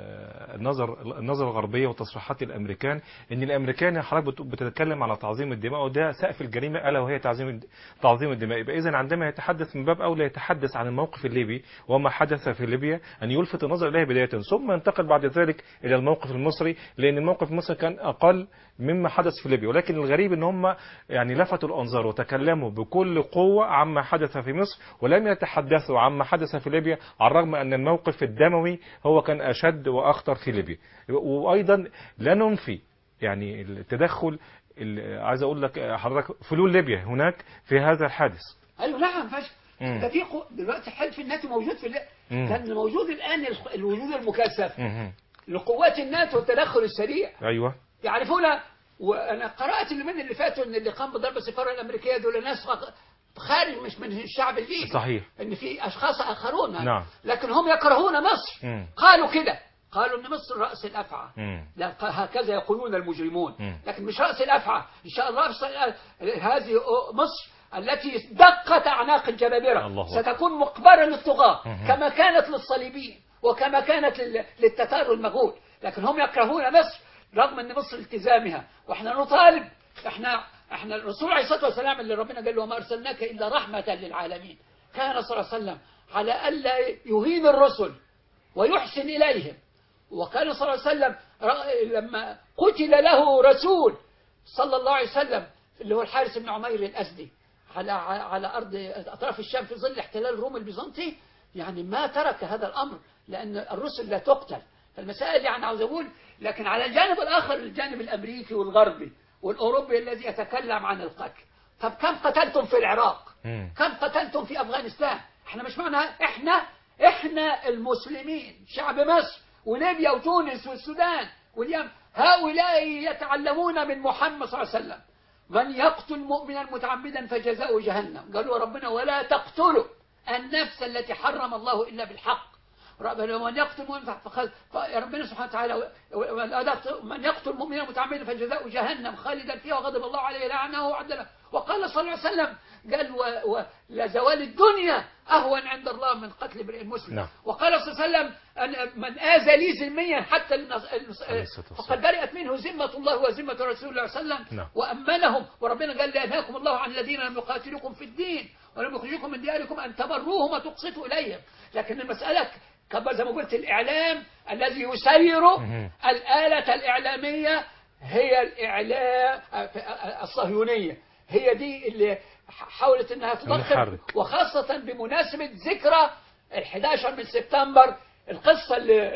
[SPEAKER 1] النظره الغربيه وتصريحات الامريكان، ان الامريكان يا حضرتك بتتكلم على تعظيم الدماء، وده سقف الجريمه الا وهي تعظيم الدماء. يبقى اذا عندما يتحدث من باب اولى يتحدث عن الموقف الليبي وما حدث في ليبيا ان يلفت النظر اليه بدايه، ثم ينتقل بعد ذلك الى الموقف المصري، لان الموقف المصري كان اقل مما حدث في ليبيا. ولكن الغريب ان هم يعني لفتوا الانظار وتكلموا بكل قوه عما حدث في مصر، ولم يتحدثوا عما حدث في ليبيا، على الرغم ان الموقف الدموي هو كان اشد واخطر في ليبيا. وايضا لا ننفي يعني التدخل، عايز اقول لك حضرتك فلول ليبيا هناك في هذا الحادث.
[SPEAKER 2] ايوه نعم فشل. ده في دلوقتي حلف الناتو موجود في كان موجود الان الوجود المكثف لقوات الناتو والتدخل السريع.
[SPEAKER 1] ايوه
[SPEAKER 2] يعرفون. وانا قرات اليومين اللي فاتوا ان اللي قام بضرب السفاره الامريكيه دول ناس خارج مش من الشعب الليبي.
[SPEAKER 1] صحيح.
[SPEAKER 2] ان في اشخاص اخرون.
[SPEAKER 1] نعم.
[SPEAKER 2] لكن هم يكرهون مصر. قالوا كده، قالوا ان مصر راس الافعى. لا هكذا يقولون المجرمون. لكن مش راس الافعى ان شاء الله. هذه مصر التي دقت اعناق الجبابره ستكون مقبرا للطغاه كما كانت للصليبيين وكما كانت للتتار والمغول. لكن هم يكرهون مصر رغم ان مصر التزامها. واحنا نطالب، احنا الرسول عليه الصلاه والسلام اللي ربنا قال له وما ارسلناك الا رحمه للعالمين، كان صلى الله عليه وسلم على الا يهين الرسل ويحسن اليهم. وكان صلى الله عليه وسلم لما قتل له رسول صلى الله عليه وسلم اللي هو الحارث بن عمير الأسدي على أرض أطراف الشام في ظل احتلال الروم البيزنطي، يعني ما ترك هذا الأمر، لأن الرسل لا تقتل. فالمسائل يعني عاوز أقول. لكن على الجانب الآخر الجانب الأمريكي والغربي والأوروبي الذي يتكلم عن القتل. طب كم قتلتم في العراق؟ كم قتلتم في أفغانستان؟ احنا مش معنى احنا المسلمين شعب مصر وليبيا وتونس والسودان واليمن، هؤلاء يتعلمون من محمد صلى الله عليه وسلم من يقتل مؤمنا متعمدا فجزاؤه جهنم. قالوا ربنا ولا تقتلوا النفس التي حرم الله إلا بالحق. من يقتل مؤمنا ربنا سبحانه وتعالى من يقتل مؤمنا متعمدا فجزاؤه جهنم خالدا فيها وغضب الله عليه لعنه وعدله. وقال صلى الله عليه وسلم قال لزوال الدنيا أهون عند الله من قتل امرئ مسلم.
[SPEAKER 1] نعم.
[SPEAKER 2] وقال صلى الله عليه وسلم أن من آذى لي ذميا حتى فقد برئت منه ذمة الله وذمة رسول الله صلى الله عليه وسلم.
[SPEAKER 1] نعم.
[SPEAKER 2] وأمنهم. وربنا قال لأنهاكم الله عن الذين لم يقاتلوكم في الدين ولم يخرجوكم من دياركم أن تبروهم وتقسطوا إليهم. لكن المسألة كما زي ما قلت الإعلام الذي يسير الآلة الإعلامية هي الإعلام الصهيونية، هي دي اللي حاولت أنها تضخم، وخاصة بمناسبة ذكرى 11 من سبتمبر القصة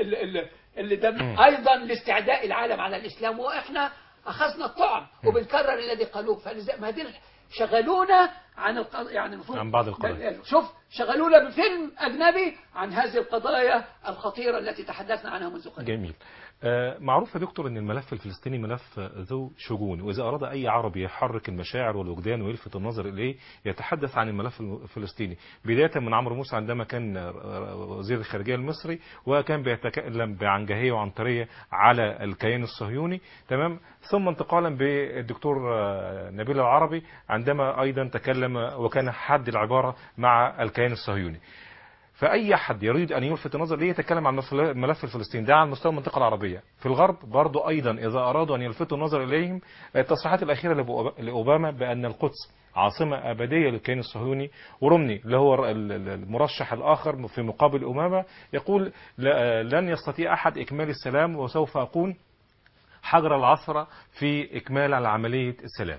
[SPEAKER 2] اللي دم أيضا لاستعداء العالم على الإسلام، وإحنا أخذنا الطعن وبنكرر الذي قالوه. فما دين شغلونا عن يعني
[SPEAKER 1] عن بعض القضايا.
[SPEAKER 2] شوف شغلونا بفيلم أجنبي عن هذه القضايا الخطيرة التي تحدثنا عنها منذ قليل.
[SPEAKER 1] جميل. معروف يا دكتور ان الملف الفلسطيني ملف ذو شجون، واذا اراد اي عربي يحرك المشاعر والوجدان ويلفت النظر اليه يتحدث عن الملف الفلسطيني، بدايه من عمرو موسى عندما كان وزير الخارجيه المصري وكان بيتكلم بعنجهيه وعنطريه على الكيان الصهيوني، تمام، ثم انتقالا بالدكتور نبيل العربي عندما ايضا تكلم وكان حد العباره مع الكيان الصهيوني. فأي حد يريد أن يلفت النظر ليه يتكلم عن ملف الفلسطيني ده على مستوى المنطقة العربية. في الغرب برضو أيضا إذا أرادوا أن يلفتوا النظر إليهم التصريحات الأخيرة لأوباما بأن القدس عاصمة أبدية للكيان الصهيوني، ورمني اللي هو المرشح الآخر في مقابل أوباما يقول لن يستطيع أحد إكمال السلام وسوف أكون حجر العثرة في إكمال عملية السلام.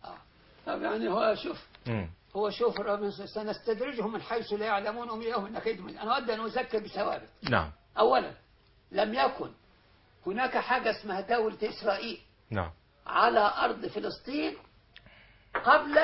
[SPEAKER 2] طب يعني هو شوف سنستدرجهم من حيث لا يعلمون أمليهم إن كيد من. أنا أود أن أذكر بثوابت.
[SPEAKER 1] نعم.
[SPEAKER 2] أولا لم يكن هناك حاجة اسمها دولة إسرائيل.
[SPEAKER 1] نعم.
[SPEAKER 2] على أرض فلسطين قبل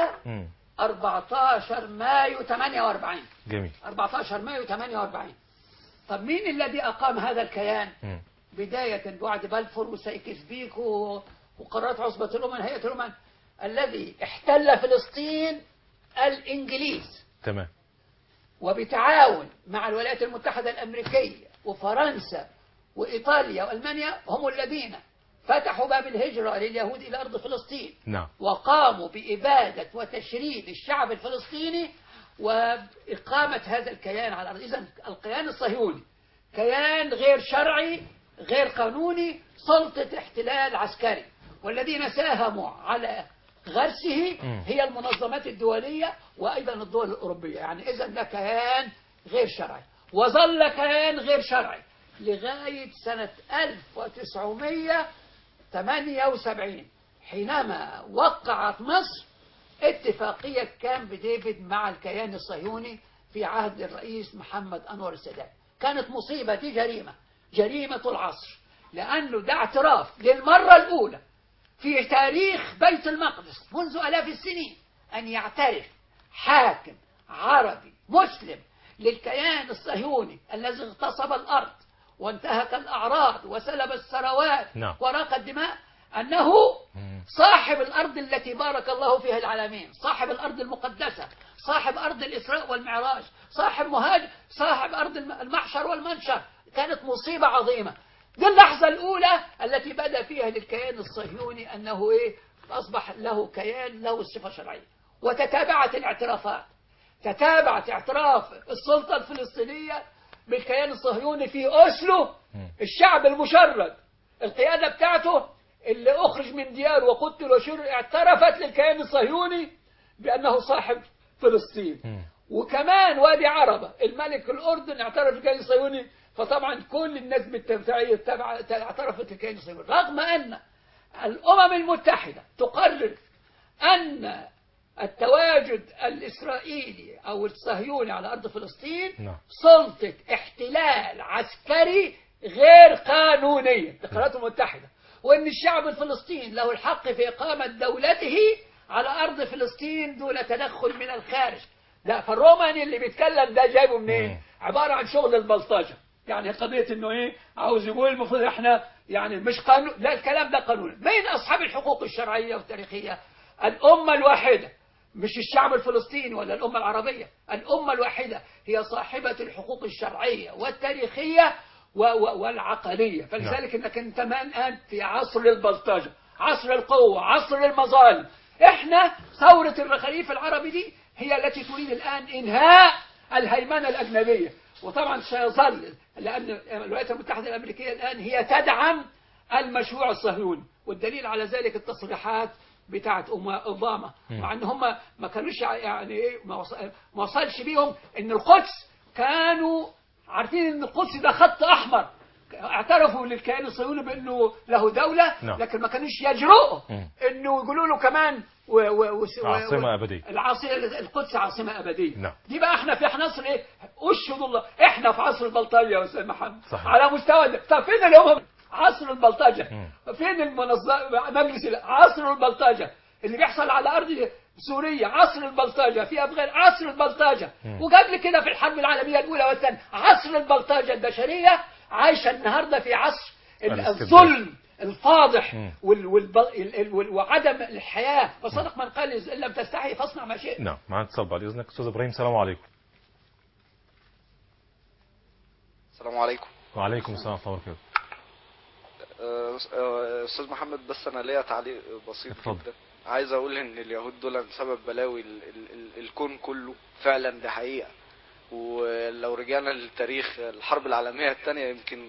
[SPEAKER 2] 14 مايو 48.
[SPEAKER 1] جميل.
[SPEAKER 2] 14 مايو 48. طب مين الذي أقام هذا الكيان؟ بداية بعد بلفور وسايكس بيكو وقرارات عصبة الأمم هيئة الأمم. الذي احتل فلسطين الإنجليز،
[SPEAKER 1] تمام،
[SPEAKER 2] وبتعاون مع الولايات المتحدة الأمريكية وفرنسا وإيطاليا وألمانيا هم الذين فتحوا باب الهجرة لليهود إلى أرض فلسطين،
[SPEAKER 1] نعم.
[SPEAKER 2] وقاموا بإبادة وتشريد الشعب الفلسطيني وإقامة هذا الكيان على الأرض. إذن الكيان الصهيوني كيان غير شرعي غير قانوني، سلطة احتلال عسكري، والذين ساهموا على غرسه هي المنظمات الدولية وأيضا الدول الأوروبية. يعني إذن ده كيان غير شرعي، وظل كيان غير شرعي لغاية سنة 1978 حينما وقعت مصر اتفاقية كامب ديفيد مع الكيان الصهيوني في عهد الرئيس محمد أنور السادات. كانت مصيبة، دي جريمة العصر، لأنه ده اعتراف للمرة الأولى في تاريخ بيت المقدس منذ آلاف السنين أن يعترف حاكم عربي مسلم للكيان الصهيوني الذي اغتصب الأرض وانتهك الأعراض وسلب الثروات وراق الدماء أنه صاحب الأرض التي بارك الله فيها العالمين، صاحب الأرض المقدسة، صاحب أرض الإسراء والمعراج، صاحب أرض المحشر والمنشر. كانت مصيبة عظيمة. دي اللحظة الأولى التي بدأ فيها للكيان الصهيوني أنه أصبح له كيان له الصفة شرعية. وتتابعت الاعترافات، تتابعت اعتراف السلطة الفلسطينية بالكيان الصهيوني في أوسلو. الشعب المشرد القيادة بتاعته اللي أخرج من ديار وقتل وشر اعترفت للكيان الصهيوني بأنه صاحب فلسطين. وكمان وادي عربة الملك الأردن اعترف للكيان الصهيوني، فطبعا كل الناس بالتبعية اعترفت للكيان الصهيوني، رغم أن الأمم المتحدة تقرر أن التواجد الإسرائيلي أو الصهيوني على أرض فلسطين سلطة احتلال عسكري غير قانونية، القرارات المتحدة، وأن الشعب الفلسطيني له الحق في إقامة دولته على أرض فلسطين دون تدخل من الخارج. لا، فالروماني اللي بيتكلم ده جايبه منين؟ عبارة عن شغل البلطجة. يعني قضية إنه عاوز يقول المفروض إحنا يعني مش قانون، لا، الكلام ده قانوني. مين أصحاب الحقوق الشرعية والتاريخية؟ الأمة الواحدة، مش الشعب الفلسطيني ولا الأمة العربية. الأمة الواحدة هي صاحبة الحقوق الشرعية والتاريخية والعقلية. فلذلك انك انت الآن في عصر البلطجة، عصر القوة، عصر المظالم. احنا ثورة الخليفة العربي دي هي التي تريد الآن إنهاء الهيمنة الأجنبية، وطبعا سيظل، لأن الولايات المتحدة الأمريكية الآن هي تدعم المشروع الصهيوني، والدليل على ذلك التصريحات بتاعت أوباما، مع ان هم ما كانوش يعني ما وصلش بيهم ان القدس، كانوا عارفين ان القدس ده خط احمر، اعترفوا للكيان الصهيوني بانه له دولة، لكن ما كانوش يجرؤوا انه يقولوا له كمان
[SPEAKER 1] عاصمة أبدية،
[SPEAKER 2] القدس عاصمة أبدية. دي بقى احنا في عصر اشهد الله، احنا في عصر البلطجة يا استاذ محمد. على مستوى ده. طب فين الامم؟ عصر البلطجة. فين المنظمة مجلس عصر البلطجة اللي بيحصل على أرض سوريا؟ عصر البلطجة في أفغان، عصر البلطجة. وقبل كده في الحرب العالمية الأولى والثانية عصر البلطجة. البشرية عايشة النهاردة في عصر الظلم الفاضح وعدم الحياة. وصدق من قال إن لم تستحي فاصنع ما شئت.
[SPEAKER 1] نعم، معنا اتصال بعد إذنك. أستاذ إبراهيم، السلام عليكم.
[SPEAKER 4] السلام عليكم.
[SPEAKER 1] وعليكم السلام ورحمة الله وبركاته.
[SPEAKER 4] أستاذ محمد، بس أنا ليا تعليق بسيط جدا. عايز أقول إن اليهود دول سبب بلاوي الكون كله، فعلا دي حقيقة. ولو رجعنا للتاريخ الحرب العالمية الثانية، يمكن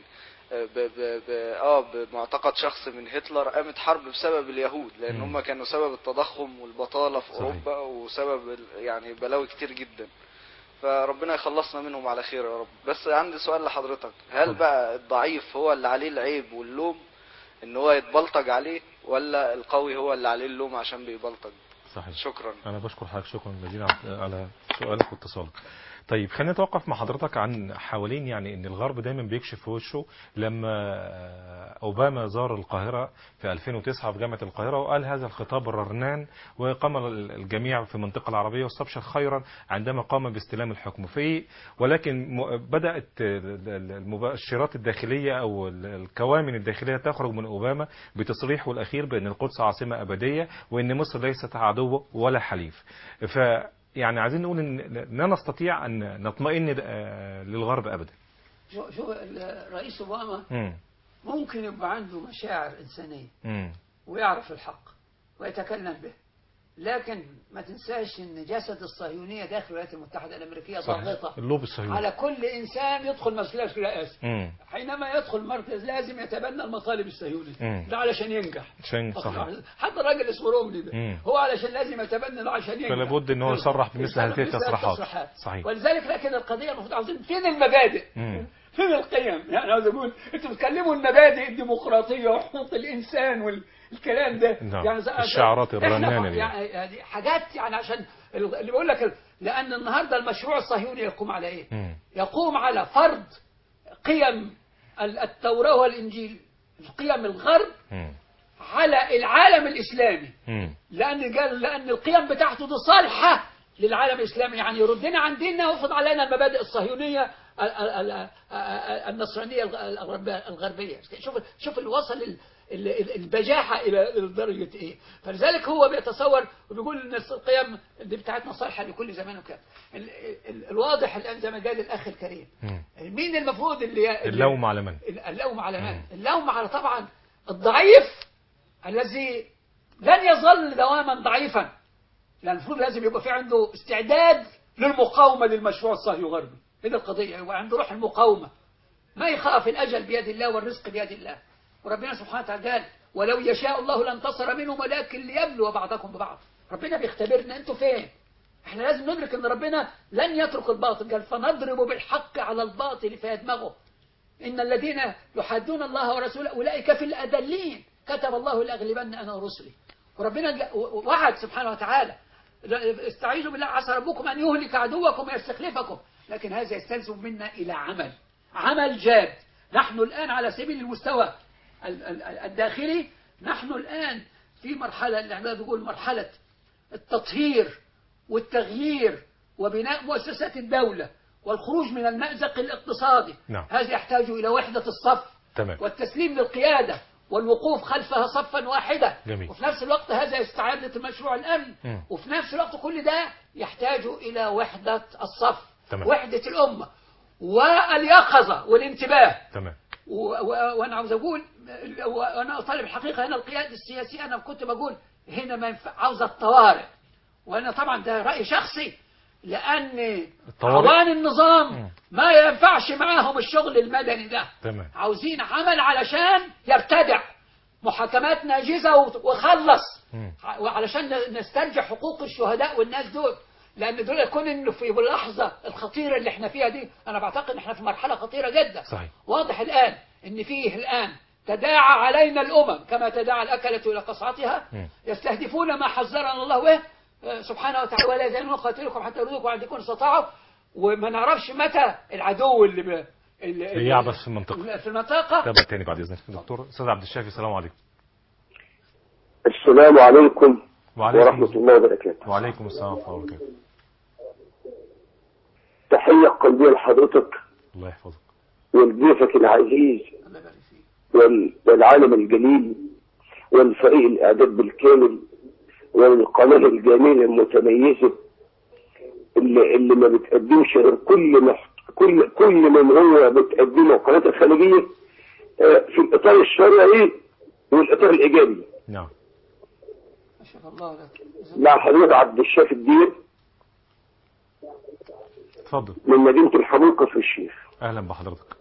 [SPEAKER 4] بمعتقد شخص من هتلر قامت حرب بسبب اليهود، لأن هم كانوا سبب التضخم والبطالة في أوروبا، وسبب يعني بلاوي كتير جدا. فربنا يخلصنا منهم على خير يا رب. بس عندي سؤال لحضرتك، هل بقى الضعيف هو اللي عليه العيب واللوم ان هو يتبلطج عليه، ولا القوي هو اللي عليه اللوم عشان بيبلطج؟
[SPEAKER 1] صحيح.
[SPEAKER 4] شكرا.
[SPEAKER 1] انا بشكر حضرتك شكرا جزيلا على سؤالك واتصالك. طيب خلينا نتوقف مع حضرتك عن حوالين يعني ان الغرب دايما بيكشف في وشه. لما اوباما زار القاهرة في 2009 في جامعة القاهرة وقال هذا الخطاب الرنان، وقام الجميع في المنطقة العربية واستبشر خيرا عندما قام باستلام الحكم فيه. ولكن بدأت المبشرات الداخلية او الكوامن الداخلية تخرج من اوباما بتصريحه الاخير بان القدس عاصمة ابدية، وان مصر ليست عدو ولا حليف. يعني عايزين نقول ان لا نستطيع ان نطمئن للغرب ابدا.
[SPEAKER 2] شوف الرئيس اوباما ممكن يبقى عنده مشاعر إنسانية
[SPEAKER 1] مم.
[SPEAKER 2] ويعرف الحق ويتكلم به، لكن ما تنساش ان جسد الصهيونية داخل الولايات المتحدة الأمريكية ضاغطة
[SPEAKER 1] اللوب الصهيوني
[SPEAKER 2] على كل إنسان يدخل مسؤولية رئاسة.
[SPEAKER 1] مم.
[SPEAKER 2] حينما يدخل مركز لازم يتبنى المطالب الصهيونية
[SPEAKER 1] مم.
[SPEAKER 2] ده علشان ينجح.
[SPEAKER 1] صحيح.
[SPEAKER 2] حتى الراجل اسمه رومني ده
[SPEAKER 1] مم.
[SPEAKER 2] هو علشان لازم يتبنى ده عشان ينجح،
[SPEAKER 1] فلا بد ان هو يصرح بمثل هذه التصريحات. صحيح.
[SPEAKER 2] ولذلك لكن القضية المفروض عاوزين فين المبادئ؟
[SPEAKER 1] مم.
[SPEAKER 2] فين القيم؟ يعني عاوز اقول انتوا بتتكلموا المبادئ الديمقراطية وحقوق الإنسان والكلام ده.
[SPEAKER 1] نعم.
[SPEAKER 2] يعني
[SPEAKER 1] الشعارات الرنانة دي
[SPEAKER 2] يعني حاجات يعني عشان اللي بقول لك لأن النهارده المشروع الصهيوني يقوم على ايه؟
[SPEAKER 1] مم.
[SPEAKER 2] يقوم على فرض قيم التوراة والإنجيل، قيم الغرب
[SPEAKER 1] مم.
[SPEAKER 2] على العالم الإسلامي.
[SPEAKER 1] مم.
[SPEAKER 2] لأن القيم بتاعته دي صالحة للعالم الإسلامي، يعني يردنا عن ديننا ويفرض علينا المبادئ الصهيونية النصرانية الغربية. شوف اللي وصل البجاحة إلى درجة إيه. فلذلك هو بيتصور وبيقول إن القيم اللي بتاعتنا صالحة لكل زمان وكان. الواضح الآن زي ما قال الأخ الكريم، مين المفروض
[SPEAKER 1] اللوم على من؟
[SPEAKER 2] اللوم على من؟ اللوم على طبعا الضعيف الذي لن يظل دواما ضعيفا، لأن المفروض لازم يبقى في عنده استعداد للمقاومة للمشروع الصهيوني الغربي. هذه القضية، يبقى عنده روح المقاومة، ما يخاف الأجل بيد الله والرزق بيد الله. وربنا سبحانه وتعالى قال ولو يشاء الله لانتصر منهم ولكن ليبلو بعضكم ببعض. ربنا بيختبرنا انتوا فين. احنا لازم ندرك ان ربنا لن يترك الباطل، قال فنضرب بالحق على الباطل فيدمغه ان الذين يحادون الله ورسوله اولئك في الاذلين كتب الله لاغلبن انا ورسلي. وربنا وعد سبحانه وتعالى استعيذوا بالله عسى ربكم ان يهلك عدوكم ويستخلفكم، لكن هذا يستلزم منا الى عمل جاد. نحن الان على سبيل المستوى الداخلي نحن الآن في مرحلة اللي احنا بنقول مرحلة التطهير والتغيير وبناء مؤسسات الدولة والخروج من المأزق الاقتصادي.
[SPEAKER 1] نعم.
[SPEAKER 2] هذا يحتاج إلى وحدة الصف.
[SPEAKER 1] تمام.
[SPEAKER 2] والتسليم للقيادة والوقوف خلفها صفا واحدا.
[SPEAKER 1] جميل.
[SPEAKER 2] وفي نفس الوقت هذا يستعد لمشروع الأمن. وفي نفس الوقت كل ده يحتاج إلى وحدة الصف.
[SPEAKER 1] تمام.
[SPEAKER 2] وحدة الأمة واليقظة والانتباه.
[SPEAKER 1] تمام.
[SPEAKER 2] وانا عاوز اقول وانا اطالب الحقيقه هنا القياده السياسيه، انا كنت بقول هنا ما عاوز الطوارئ، وانا طبعا ده راي شخصي، لان عوان النظام ما ينفعش معاهم الشغل المدني ده.
[SPEAKER 1] تمام.
[SPEAKER 2] عاوزين عمل علشان يرتدع محاكمات ناجزه وخلص، وعلشان نسترجع حقوق الشهداء والناس دول، لأن دول يكون إنه في اللحظة الخطيرة اللي احنا فيها دي، أنا بعتقد إن احنا في مرحلة خطيرة جدا.
[SPEAKER 1] صحيح.
[SPEAKER 2] واضح الآن إن فيه الآن تداعى علينا الأمم كما تداعى الأكلة إلى قصعتها، يستهدفون ما حذرنا الله به سبحانه وتعالى ولا يزالون يقاتلوكم حتى يردوكم عن دينكم استطاعوا، وما نعرفش متى العدو اللي
[SPEAKER 1] يعبث في المنطقة.
[SPEAKER 2] في المنطقة.
[SPEAKER 1] تابع تاني بعد إذنك دكتور أستاذ عبد الشافي. السلام عليكم.
[SPEAKER 5] السلام عليكم ورحمة الله وبركاته.
[SPEAKER 1] وعليكم السلام ورحمة الله وبركاته.
[SPEAKER 5] تحية قلبية لحضرتك.
[SPEAKER 1] الله يحفظك.
[SPEAKER 5] ولضيفك العزيز والعالم الجليل والفريق الإعداد بالكامل والقناة الجميلة المتميزة اللي ما بتقدمش غير كل من هو بتقدمه القناة الخليجية في الإطار الشرعي والإطار الإيجابي.
[SPEAKER 1] نعم.
[SPEAKER 2] الله لك.
[SPEAKER 5] مع حضرتك عبد الشافي الدين.
[SPEAKER 1] اتفضل.
[SPEAKER 5] من مدينة الحمول كفر الشيخ.
[SPEAKER 1] اهلا بحضرتك.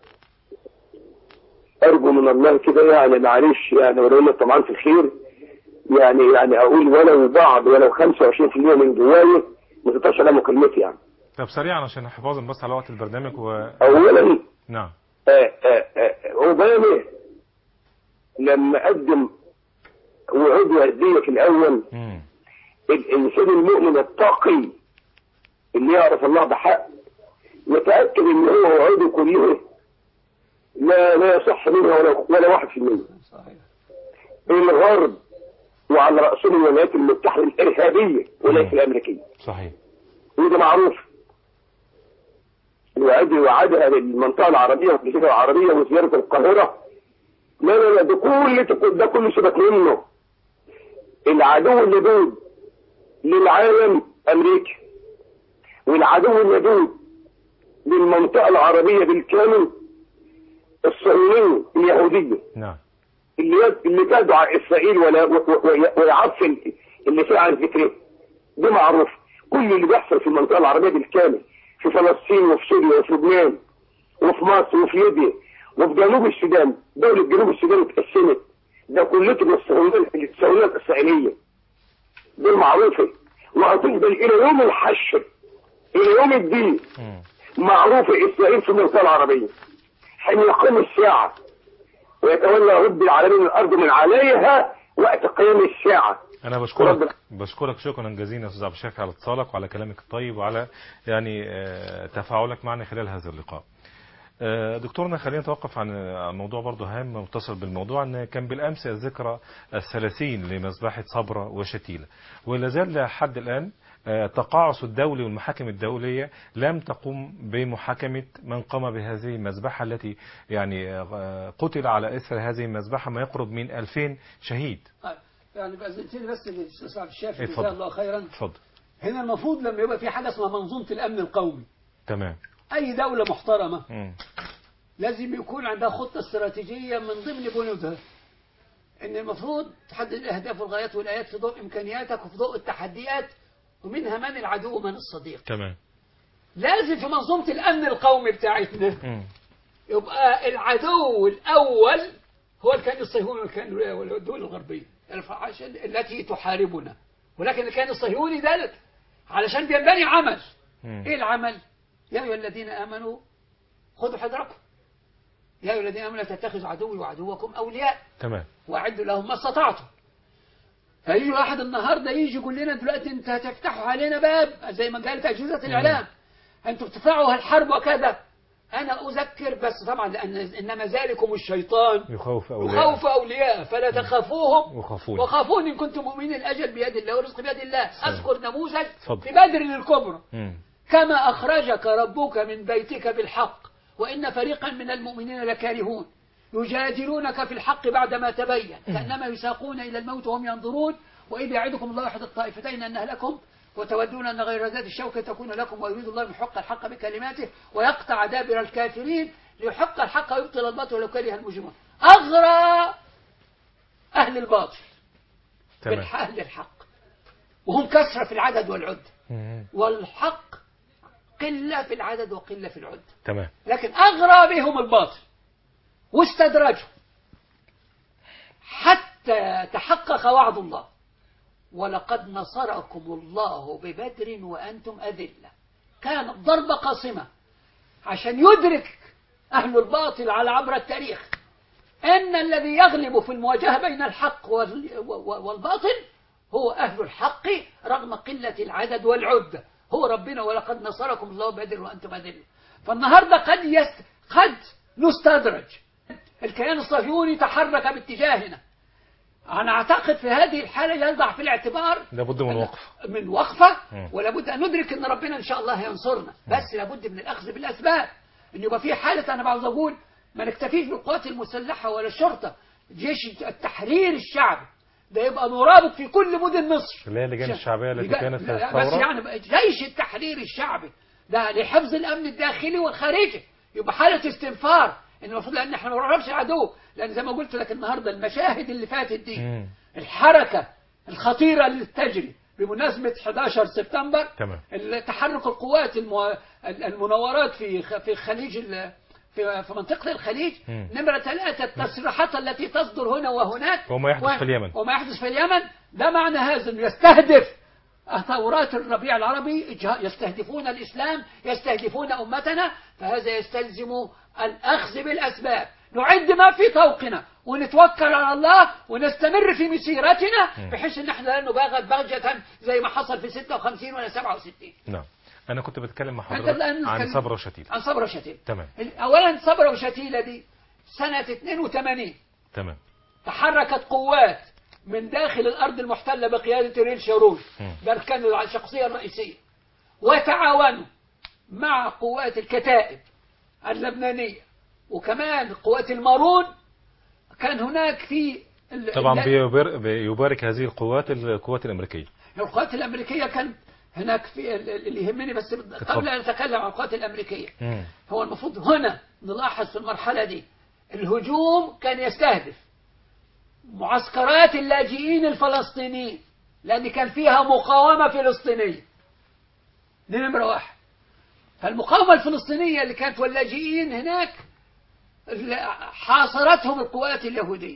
[SPEAKER 5] ارجو من الله كده يعني معلش يعني ولو طبعا في الخير يعني اقول ولو 25% من جوايا ما تقطعش على مكالمتي يعني.
[SPEAKER 1] طب سريعا عشان حفاظا بس على وقت البرنامج
[SPEAKER 5] اولا
[SPEAKER 1] نعم.
[SPEAKER 5] اوباما لما قدم وعود وهدية في الأول الإنسان المؤمن التقي اللي يعرف الله بحق يتأكد إن هو وعوده كله لا يصح منها ولا 1%. الغرب وعلى رأسهم الولايات المتحدة الإرهابية وليس الأمريكية.
[SPEAKER 1] صحيح.
[SPEAKER 5] وده معروف. وعدها للمنطقة العربية والجزيرة العربية وزيارة القاهرة. لا ده كله سبك منه. العدو اللدود للعالم أمريكا، والعدو اللدود للمنطقة العربية بالكامل الصهيونية اليهودية
[SPEAKER 1] نعم.
[SPEAKER 5] اللي تدعى إسرائيل ويعفن اللي فيها عن ذكره، ده معروف. كل اللي بيحصل في المنطقة العربية بالكامل، في فلسطين وفي سوريا وفي لبنان وفي مصر وفي ليبيا وفي جنوب السودان، دولة جنوب السودان اتقسمت، ده كلته من الصهيونية الإسرائيلية، دي معروفة وهتفضل إلى يوم الحشر، إلى يوم الدين معروفة. إسرائيل في المنطقة العربية حين يقوم الساعة ويتولى رب العالمين الأرض من عليها وقت قيام الساعة.
[SPEAKER 1] أنا بشكرك شكرا جزيلا أستاذ عبد الشافي على اتصالك وعلى كلامك الطيب وعلى يعني تفاعلك معنا خلال هذا اللقاء. دكتورنا خلينا نتوقف عن موضوع برضه هام متصل بالموضوع، أن كان بالأمس الذكرى الثلاثين لمذبحة صبرا وشتيلة، ولا زال لحد الآن التقاعس الدولي والمحاكم الدولية لم تقوم بمحاكمة من قام بهذه المذبحة التي يعني قتل على إثر هذه المذبحة ما يقرب من 2000 شهيد.
[SPEAKER 2] يعني بس للاستاذ عبد الشافي جزاه الله خيرا.
[SPEAKER 1] اتفضل.
[SPEAKER 2] هنا المفروض لما يبقى في حاجة اسمها منظومة الأمن القومي،
[SPEAKER 1] تمام،
[SPEAKER 2] أي دولة محترمة لازم يكون عندها خطة استراتيجية من ضمن بنودها، إن المفروض تحدد الأهداف والغايات والآيات في ضوء إمكانياتك وفي ضوء التحديات، ومنها من العدو ومن الصديق.
[SPEAKER 1] تمام.
[SPEAKER 2] لازم في منظومة الأمن القومي بتاعتنا يبقى العدو الأول هو الكيان الصهيوني والدول الغربية التي تحاربنا، ولكن الكيان الصهيوني ده علشان بينبني عمل. إيه العمل؟ يا أيها الذين آمنوا خذوا حذركم، يا أيها الذين آمنوا لا تتخذوا عدوي وعدوكم أولياء،
[SPEAKER 1] تمام،
[SPEAKER 2] وأعدوا لهم ما استطعتم. فيجي واحد النهارده يجي يقول لنا دلوقتي انت هتفتحوا علينا باب زي ما قالت أجهزة الإعلام، انتوا بتدفعوا الحرب وكذا. أنا أذكر بس طبعا لأن إنما ذلكم الشيطان يخوف أولياء فلا تخافوهم وخافون إن كنتم مؤمنين. الأجل بيد الله والرزق بيد الله. أذكر نموذج في بدر الكبرى، كما أخرجك ربك من بيتك بالحق وإن فريقا من المؤمنين لكارهون يجادلونك في الحق بعدما تبين كأنما يساقون إلى الموت وهم ينظرون وإذ يعدكم الله أحد الطائفتين أنها لكم وتودون أن غير ذات الشوكة تكون لكم ويريد الله أن يحق الحق بكلماته ويقطع دابر الكافرين ليحق الحق ويبطل الباطل ولو كره المجرمون. أغرى أهل الباطل بالأهل الحق، وهم كثرة في العدد والعد، والحق قلة في العدد وقلة في العد.
[SPEAKER 1] تمام.
[SPEAKER 2] لكن أغرى بهم الباطل واستدرجوا حتى تحقق وعد الله ولقد نصركم الله ببدر وأنتم أذلة. كانت ضربة قاصمة عشان يدرك أهل الباطل على عبر التاريخ أن الذي يغلب في المواجهة بين الحق والباطل هو أهل الحق رغم قلة العدد والعدة، هو ربنا ولقد نصركم الله ببدر وأنتم أذلة. فالنهاردة قد نستدرج. الكيان الصهيوني تحرك باتجاهنا. أنا أعتقد في هذه الحالة يضع في الاعتبار
[SPEAKER 1] لابد من
[SPEAKER 2] وقفة ولابد أن ندرك أن ربنا إن شاء الله ينصرنا، بس لابد من الأخذ بالأسباب. أن يبقى في حالة أنا بعض أقول ما نكتفيش بالقوات المسلحة ولا الشرطة، جيش التحرير الشعبي ده يبقى مرابط في كل مدن مصر
[SPEAKER 1] اللي هي اللجان الشعبية التي كانت في الثورة.
[SPEAKER 2] بس يعني جيش التحرير الشعبي ده لحفظ الأمن الداخلي والخارجي، يبقى حالة استنفار. إن المفروض لأن احنا ما نعرفش العدو، لأن زي ما قلت لك النهاردة المشاهد اللي فاتت دي الحركة الخطيرة اللي تجري بمناسبة 11 سبتمبر، تحرك القوات المنورات في خليج في منطقة الخليج. نمرة 3 التصريحات التي تصدر هنا وهناك
[SPEAKER 1] وما يحدث
[SPEAKER 2] في اليمن ده معنى هذا انه يستهدف ثورات الربيع العربي، يستهدفون الإسلام، يستهدفون أمتنا. فهذا يستلزم الأخذ بالأسباب، نعد ما في طوقنا ونتوكل على الله ونستمر في مسيرتنا بحيث ان احنا لا نباغت بغجة زي ما حصل في 56 ولا 67.
[SPEAKER 1] نعم. أنا كنت بتكلم مع حضرتك عن صبرا وشتيلة.
[SPEAKER 2] عن صبرا وشتيلة.
[SPEAKER 1] تمام.
[SPEAKER 2] أولا صبرا وشتيلة دي سنة 82
[SPEAKER 1] تمام.
[SPEAKER 2] تحركت قوات من داخل الأرض المحتلة بقيادة ريل شارون، ده كان الشخصية الرئيسية، وتعاونوا مع قوات الكتائب اللبنانية وكمان قوات المارون. كان هناك في
[SPEAKER 1] طبعا بيبارك هذه القوات الأمريكية.
[SPEAKER 2] القوات الأمريكية كان هناك في اللي يهمني بس قبل أن نتكلم عن القوات الأمريكية، هو المفروض هنا نلاحظ في المرحلة دي الهجوم كان يستهدف معسكرات اللاجئين الفلسطينيين، لأن كان فيها مقاومة فلسطينية. دي نمرة واحد. فالمقاومة الفلسطينية اللي كانت واللاجئين هناك حاصرتهم القوات اليهودية،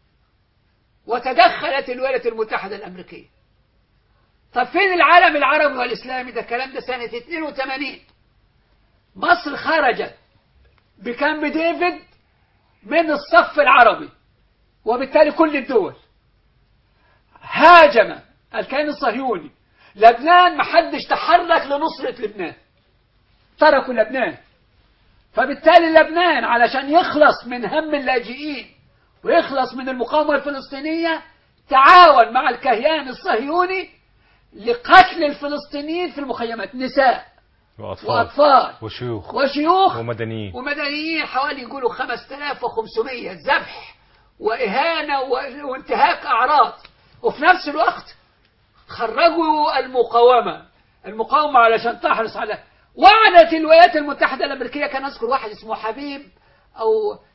[SPEAKER 2] وتدخلت الولايات المتحدة الأمريكية. طب فين العالم العربي والإسلامي؟ ده الكلام ده سنة 82. مصر خرجت بكامب ديفيد من الصف العربي، وبالتالي كل الدول هاجم الكيان الصهيوني لبنان. محدش تحرك لنصرة لبنان، تركوا لبنان. فبالتالي لبنان علشان يخلص من هم اللاجئين ويخلص من المقاومة الفلسطينية تعاون مع الكيان الصهيوني لقتل الفلسطينيين في المخيمات، نساء وأطفال وشيوخ ومدنيين حوالي يقولوا 5500 ذبح وإهانة وانتهاك أعراض. وفي نفس الوقت خرجوا المقاومة علشان تحرص على. وعدت الولايات المتحدة الأمريكية، كان أذكر واحد اسمه حبيب، أو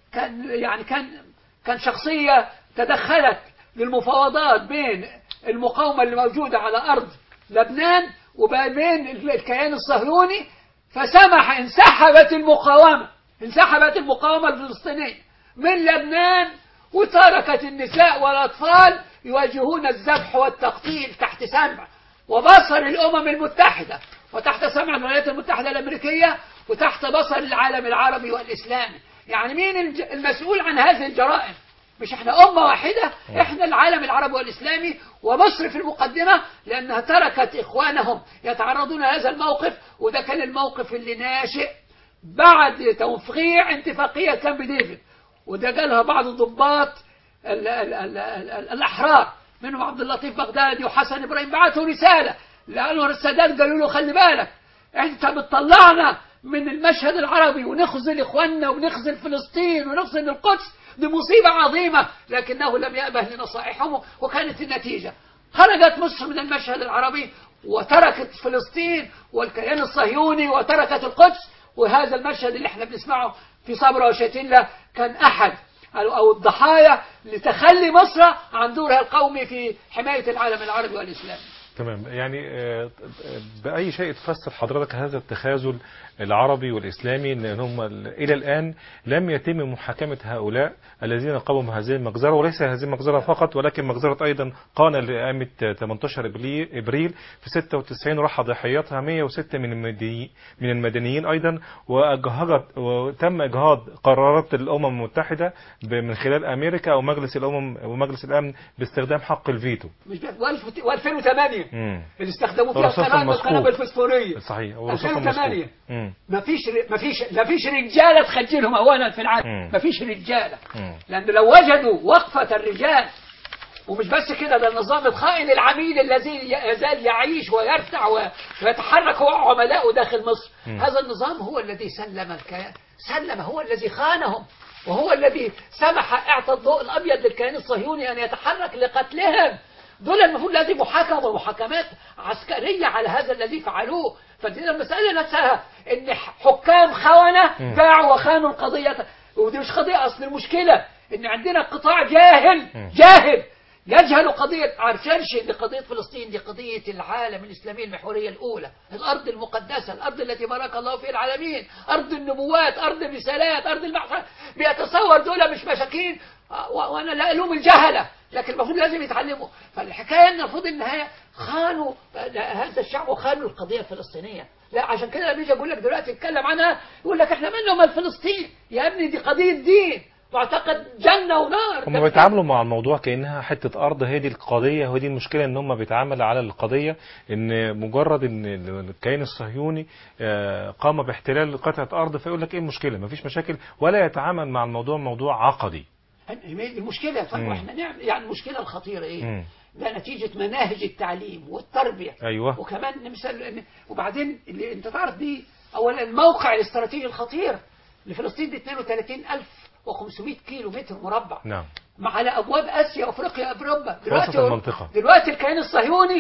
[SPEAKER 2] كان شخصية تدخلت للمفاوضات بين المقاومة اللي موجودة على أرض لبنان وبين الكيان الصهيوني، فسمح انسحبت المقاومة الفلسطينية من لبنان، وتركت النساء والأطفال يواجهون الذبح والتقتيل تحت سمع وبصر الأمم المتحدة، وتحت سمع الولايات المتحدة الأمريكية، وتحت بصر العالم العربي والإسلامي. يعني مين المسؤول عن هذه الجرائم؟ مش احنا أمة واحدة؟ احنا العالم العربي والإسلامي، ومصر في المقدمة، لأنها تركت إخوانهم يتعرضون لهذا الموقف. وده كان الموقف اللي ناشئ بعد توقيع اتفاقية كامب ديفيد، وده قالها بعض الضباط الأحرار، منهم عبد اللطيف بغدادي وحسن إبراهيم، بعثوا رسالة لأنور السادات، قالوا له خلي بالك انت بتطلعنا من المشهد العربي ونخذل إخواننا ونخذل فلسطين ونخذل القدس، دي مصيبة عظيمة. لكنه لم يأبه لنصائحهم، وكانت النتيجة خرجت مصر من المشهد العربي وتركت فلسطين والكيان الصهيوني وتركت القدس. وهذا المشهد اللي احنا بنسمعه في صبرا وشتيلة كان أحد أو الضحايا لتخلي مصر عن دورها القومي في حماية العالم العربي والإسلامي.
[SPEAKER 1] تمام. يعني بأي شيء تفسر حضرتك هذا التخاذل العربي والإسلامي، ان هم إلى الآن لم يتم محاكمة هؤلاء الذين قاموا بهذه المجزرة؟ وليس هذه المجزرة فقط، ولكن مجزرة أيضا قانا اللي قامت 18 إبريل في 96 راح ضحيتها 106 من المدنيين أيضا، وتم إجهاض قرارات الأمم المتحدة من خلال أمريكا أو مجلس الأمم ومجلس الأمن باستخدام حق الفيتو.
[SPEAKER 2] و2008 اللي استخدموا فيها القنابل الفسفورية.
[SPEAKER 1] صحيح.
[SPEAKER 2] 2008 ما فيش رجالة تخجلهم أولا في العالم. ما فيش رجالة، لأن لو وجدوا وقفة الرجال، ومش بس كده، ده النظام الخائن العميل الذي يزال يعيش ويرتع ويتحرك هو عملاؤه داخل مصر. هذا النظام هو الذي سلم، هو الذي خانهم، وهو الذي سمح اعطى الضوء الأبيض للكيان الصهيوني أن يتحرك لقتلهم. دول المفروض لازم محاكمات عسكرية على هذا الذي فعلوه. فدي المسألة نفسها ان حكام خونة باعوا وخانوا القضية. ودي مش قضية، أصل المشكلة ان عندنا قطاع جاهل يجهل قضية. عارفينش ان قضية فلسطين دي قضية العالم الإسلامي المحورية الأولى، الأرض المقدسة، الأرض التي بارك الله فيها العالمين، أرض النبوات، أرض الرسالات، أرض البعث. بيتصور دول مش مساكين، وأنا لا ألوم الجهلة، لكن المفروض لازم يتعلموا. فالحكاية المفروض إنها خانوا هذا الشعب وخانوا القضية الفلسطينية. لا، عشان كده لما يجي أقول لك دلوقتي اتكلم عنها يقول لك إحنا مالنا ومال فلسطين يا ابني، دي قضية دين، واعتقد جنة ونار.
[SPEAKER 1] هم بيتعاملوا مع الموضوع كأنها حتة أرض، هي دي القضية، وهي دي المشكلة، إن هم بيتعاملوا على القضية إن مجرد إن الكيان الصهيوني قام باحتلال قطعة أرض فيقول لك إيه المشكلة، مفيش مشاكل، ولا يتعامل مع الموضوع موضوع عقدي.
[SPEAKER 2] المشكلة طيب احنا نعمل يعني المشكلة الخطيرة ايه؟ ده نتيجة مناهج التعليم والتربية.
[SPEAKER 1] أيوة.
[SPEAKER 2] وكمان مثال، وبعدين اللي انت تعرف دي اولا الموقع الاستراتيجي الخطير لفلسطين دي 32,500 كيلو متر مربع.
[SPEAKER 1] نعم.
[SPEAKER 2] على ابواب اسيا وافريقيا اوروبا.
[SPEAKER 1] دلوقتي
[SPEAKER 2] الكيان الصهيوني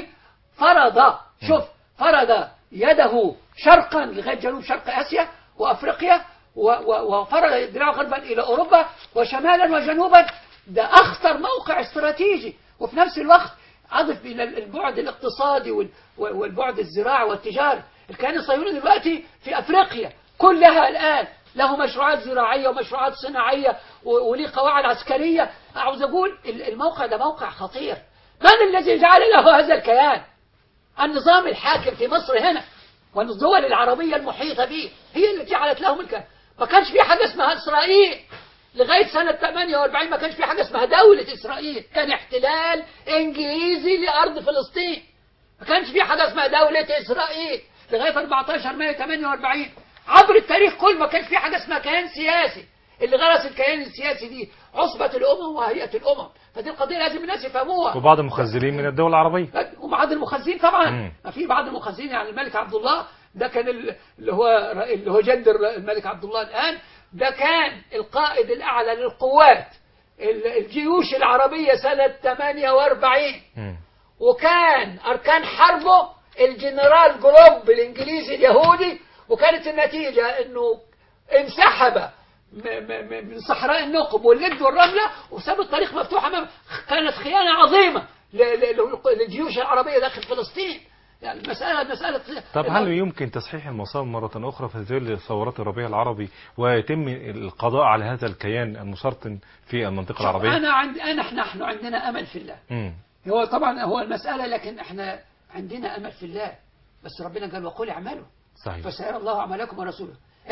[SPEAKER 2] فرض يده شرقا لغاية جنوب شرق اسيا وافريقيا، وفرغ دراعه غربا إلى أوروبا وشمالا وجنوبا. ده أخطر موقع استراتيجي، وفي نفس الوقت أضف إلى البعد الاقتصادي والبعد الزراعي والتجاري. الكيان الصهيوني دلوقتي في أفريقيا كلها الآن له مشروعات زراعية ومشروعات صناعية وليه قواعد عسكرية. عاوز أقول الموقع ده موقع خطير. من الذي جعل له هذا الكيان؟ النظام الحاكم في مصر هنا والدول العربية المحيطة به هي اللي جعلت لهم الكيان. ما كانش في حاجة اسمها إسرائيل لغاية سنة 48. ما كانش في حاجة اسمها دولة إسرائيل، كان احتلال إنجليزي لأرض فلسطين. ما كانش في حاجة اسمها دولة إسرائيل لغاية 14 مايو 48. عبر التاريخ كل ما كانش في حاجة اسمها كيان سياسي. اللي غرس الكيان السياسي دي عصبة الأمم وهيئة الأمم. فدي القضية لازم الناس يفهموها.
[SPEAKER 1] وبعض المخزنين من الدول العربية،
[SPEAKER 2] وبعض المخزنين طبعا. في بعض المخزنين يعني الملك عبد الله ده كان اللي هو جد الملك عبد الله الآن، ده كان القائد الأعلى للقوات الجيوش العربية سنة 48. وكان أركان حربه الجنرال جروب الإنجليزي اليهودي. وكانت النتيجة أنه انسحب من صحراء النقب واللد والرملة وساب الطريق مفتوح أمامه. كانت خيانة عظيمة للجيوش العربية داخل فلسطين. يعني مسألة.
[SPEAKER 1] طب هل يمكن تصحيح المسار مرة أخرى في ظل ثورات الربيع العربي ويتم القضاء على هذا الكيان المسرطن في المنطقة العربية؟
[SPEAKER 2] نحن عندنا أمل في الله. هو طبعا هو المسألة، لكن احنا عندنا أمل في الله. بس ربنا قال وقل اعملوا
[SPEAKER 1] صحيح
[SPEAKER 2] فسيرى الله أعمالكم ورسوله.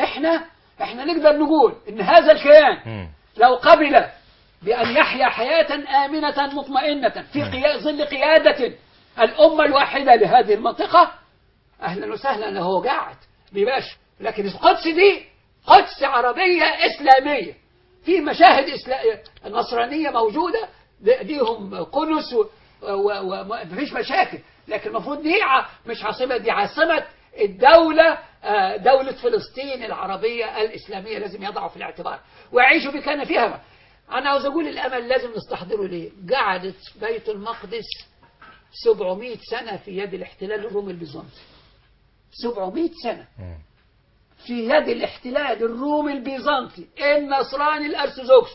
[SPEAKER 2] احنا نقدر نقول ان هذا الكيان لو قبل بأن يحيا حياة آمنة مطمئنة في ظل قيادة الأمة الواحدة لهذه المنطقة، أهلا وسهلا له قاعد بباش. لكن القدس دي قدس عربية إسلامية، في مشاهد النصرانية موجودة، ليهم كنس ومفيش مشاكل. لكن المفروض دي مش عاصمة، دي عاصمة الدولة، دولة فلسطين العربية الإسلامية. لازم يضعوا في الاعتبار ويعيشوا بكان فيها. أنا عاوز أقول الأمل لازم نستحضره. ليه؟ قعدت بيت المقدس 700 سنة في يد الاحتلال الرومي البيزنطي. 700 سنة في يد الاحتلال الرومي البيزنطي النصراني الأرثوذكس.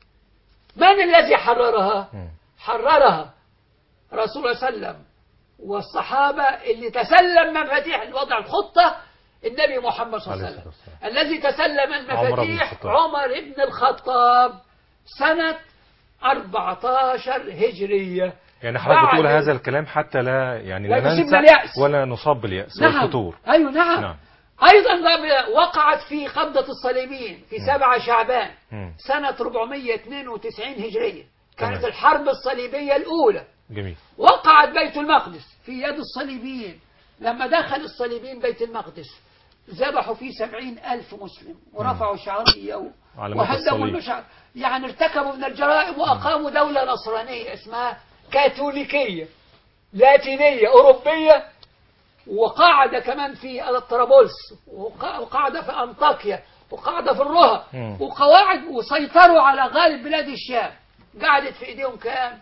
[SPEAKER 2] من الذي حررها؟ حررها رسول الله صلى الله عليه وسلم والصحابة اللي تسلم مفاتيح وضع الخطة النبي محمد صلى الله عليه وسلم. الذي تسلم المفاتيح عمر بن الخطاب سنة 14 هجرية.
[SPEAKER 1] يعني حضرتك بتقول هذا الكلام حتى لا لا ننسى ولا نصاب باليأس والفتور.
[SPEAKER 2] أيوة نعم. أيضا وقعت في قبضة الصليبيين في 7 شعبان سنة 492 هجرية. كانت الحرب الصليبية الأولى.
[SPEAKER 1] جميل.
[SPEAKER 2] وقعت بيت المقدس في يد الصليبيين. لما دخل الصليبيين بيت المقدس ذبحوا فيه 70,000 مسلم ورفعوا شعارية وهدموا المشعر. يعني ارتكبوا من الجرائم وأقاموا دولة نصرانية اسمها كاثوليكية لاتينية أوروبية. وقعد كمان في طرابلس، وقعد في أنطاكيا، وقعد في الرها، وقواعد، وسيطروا على غالب بلاد الشام. قعدت في ايديهم كام؟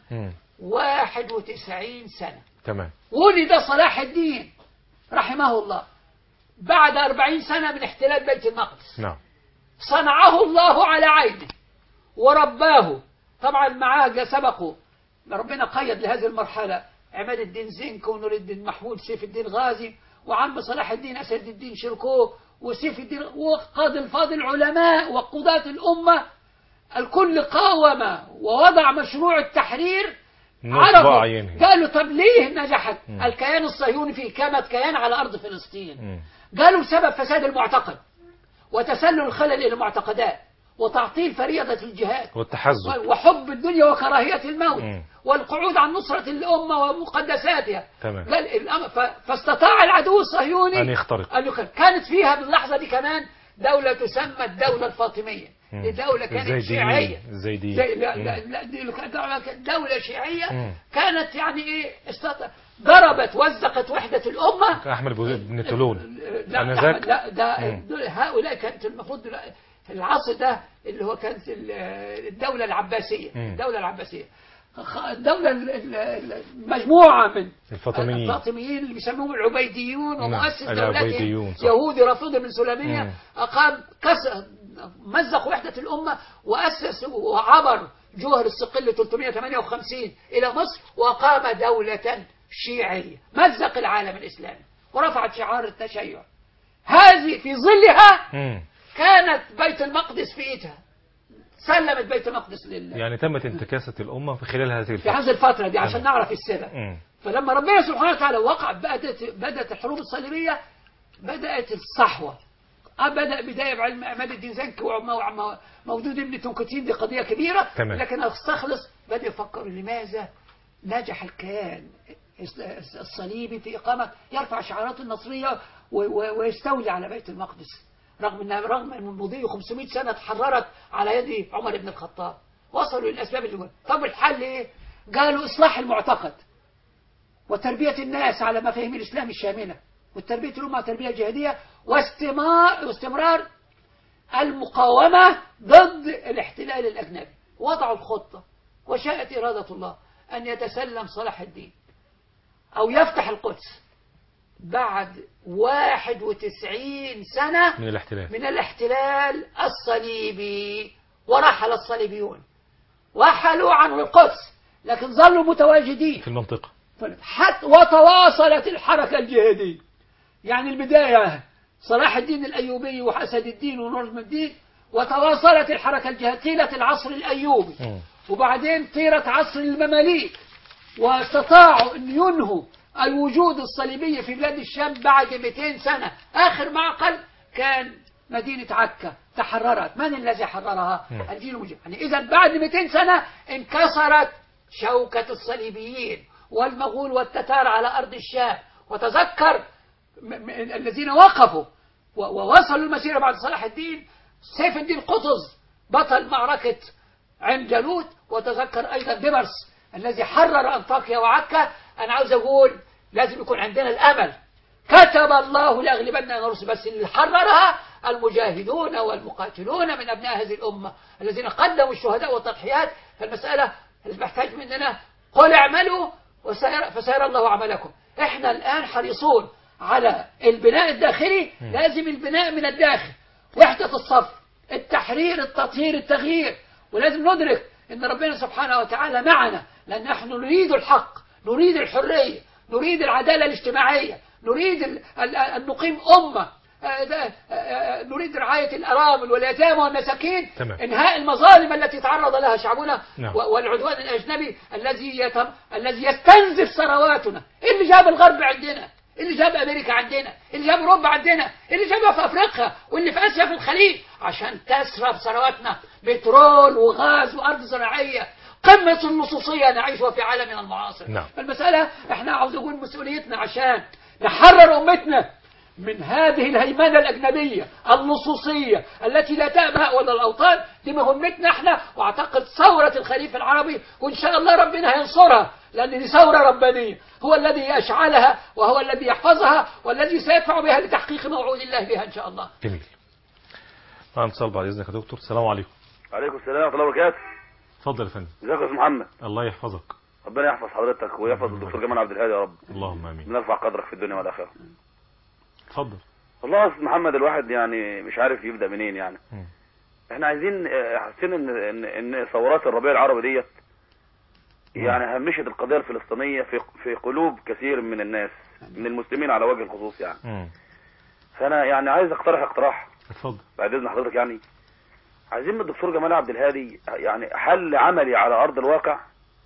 [SPEAKER 2] 91 سنة.
[SPEAKER 1] تمام.
[SPEAKER 2] ولد صلاح الدين رحمه الله بعد 40 سنة من احتلال بيت المقدس.
[SPEAKER 1] نعم.
[SPEAKER 2] صنعه الله على عينه ورباه. طبعا معاه سبقوا، ربنا قيد لهذه المرحلة عماد الدين زنك ونور الدين محمود سيف الدين غازي وعم صلاح الدين أسد الدين شركوه وسيف الدين وقاد الفاضل علماء وقضاة الأمة. الكل قاوم ووضع مشروع التحرير. عرفوا قالوا طب ليه نجحت الكيان الصهيوني في إقامة كيان على أرض فلسطين؟ قالوا بسبب فساد المعتقد وتسلل الخلل إلى المعتقدات وتعطيل فريضة الجهاد
[SPEAKER 1] والتحزب
[SPEAKER 2] وحب الدنيا وكراهية الموت والقعود عن نصرة الأمة ومقدساتها. فاستطاع العدو الصهيوني
[SPEAKER 1] أن يخترق.
[SPEAKER 2] كانت فيها باللحظة دي كمان دولة تسمى الدولة الفاطمية. الدولة كانت شيعية. دولة شيعية كانت يعني ايه ضربت وزقت وحدة الأمة.
[SPEAKER 1] أحمد بن طولون.
[SPEAKER 2] لا هؤلاء كانت المفروض العصر ده اللي هو كانت الدولة العباسية. الدولة العباسية الدولة مجموعة من
[SPEAKER 1] الفاطميين
[SPEAKER 2] اللي بيسموهم العبيديون، ومؤسس
[SPEAKER 1] العبيديون
[SPEAKER 2] دولتهم يهودي رافضي من سليمية، أقام مزق وحدة الأمة، وأسس وعبر جوهر الصقل 358 إلى مصر، وقام دولة شيعية مزق العالم الإسلامي ورفعت شعار التشيع. هذه في ظلها كانت بيت المقدس في إيدها، سلمت بيت المقدس لله.
[SPEAKER 1] يعني تمت انتكاسة الأمة في خلال هذه الفترة،
[SPEAKER 2] في هذه الفترة دي عشان نعرف السبب. فلما ربنا سبحانه وتعالى وقع بدأت الحروب الصليبية، بدأت الصحوة. بداية بعلم عماد الدين زنكي وموجود ابن تنكتين، دي قضية كبيرة. لكن أستخلص بدأ يفكر لماذا نجح الكيان الصليبي في إقامة يرفع شعارات النصرية ويستولي على بيت المقدس، رغم أن مضي 500 سنة تحررت على يد عمر بن الخطاب. وصلوا للأسباب اللي طب الحل إيه؟ قالوا إصلاح المعتقد وتربية الناس على مفاهيم الإسلام الشاملة، والتربية الأمة تربية جهادية، واستمرار المقاومة ضد الاحتلال الأجنبي. وضعوا الخطة، وشاءت إرادة الله أن يتسلم صلاح الدين أو يفتح القدس بعد 91 سنة من الاحتلال الصليبي. ورحل الصليبيون وحلوا عن القدس، لكن ظلوا متواجدين
[SPEAKER 1] في المنطقة
[SPEAKER 2] حتى وتواصلت الحركة الجهادية. يعني البداية صلاح الدين الأيوبي وحسد الدين ونجم الدين، وتواصلت الحركة الجهادية طيلة العصر الأيوبي، وبعدين طيلة عصر المماليك، واستطاعوا أن ينهوا الوجود الصليبي في بلاد الشام بعد 200 سنة. آخر معقل كان مدينة عكا تحررت. من الذي حررها؟ الجيل المجيد. يعني إذا بعد 200 سنة انكسرت شوكة الصليبيين والمغول والتتار على أرض الشام. وتذكر الذين وقفوا ووصلوا المسيرة بعد صلاح الدين، سيف الدين قطز بطل معركة عين جالوت، وتذكر أيضا ديمرس الذي حرر أنطاكيا وعكا. أنا عاوز أقول لازم يكون عندنا الأمل. كتب الله لأغلبن أنا رسل، بس اللي حررها المجاهدون والمقاتلون من أبناء هذه الأمة الذين قدموا الشهداء والتضحيات. فالمسألة محتاج مننا قل اعملوا فسيرى الله عملكم. احنا الآن حريصون على البناء الداخلي. لازم البناء من الداخل، وحدة الصف، التحرير، التطهير، التغيير. ولازم ندرك ان ربنا سبحانه وتعالى معنا، لأن نحن نريد الحق، نريد الحرية، نريد العدالة الاجتماعية، نريد أن نقيم أمة، نريد رعاية الأرامل واليتامى والمساكين، إنهاء المظالم التي تعرض لها شعبنا، والعدوان الأجنبي الذي يستنزف ثرواتنا. اللي جاب الغرب عندنا، اللي جاب أمريكا عندنا، اللي جاب أوروبا عندنا، اللي جابها في أفريقيا، واللي في آسيا في الخليج، عشان تسرب ثرواتنا بترول وغاز وأرض زراعية. قمة اللصوصية نعيشها في عالمنا المعاصر. فالمسألة احنا عاوز نقول مسؤوليتنا عشان نحرر أمتنا من هذه الهيمنة الأجنبية اللصوصية التي لا تأبه ولا الأوطان. دي مهمتنا احنا. واعتقد ثورة الخليفة العربي وإن شاء الله ربنا هينصرها، لأن دي ثورة ربانية، هو الذي أشعلها وهو الذي يحفظها والذي سيدفع بها لتحقيق موعود الله بها إن شاء الله.
[SPEAKER 1] جميل. معنا اتصال بعد إذنك يا دكتور. السلام عليكم.
[SPEAKER 6] وعليكم السلام ورحمة الله وبركاته.
[SPEAKER 1] اتفضل يا فندم.
[SPEAKER 6] ازيك يا استاذ محمد؟
[SPEAKER 1] الله يحفظك.
[SPEAKER 6] ربنا يحفظ حضرتك ويحفظ الدكتور جمال عبد الهادي يا رب.
[SPEAKER 1] اللهم امين.
[SPEAKER 6] بنرفع قدرك في الدنيا والاخره.
[SPEAKER 1] اتفضل.
[SPEAKER 6] والله يا استاذ محمد الواحد يعني مش عارف يبدا منين يعني. احنا عايزين حاسين ان ثورات الربيع العربي ديت يعني همشت القضيه الفلسطينيه في قلوب كثير من الناس، من المسلمين على وجه الخصوص يعني. فانا يعني عايز اقترح اقتراح.
[SPEAKER 1] اتفضل.
[SPEAKER 6] بعد اذن حضرتك يعني. عايزين من الدكتور جمال عبد الهادي يعني حل عملي على ارض الواقع،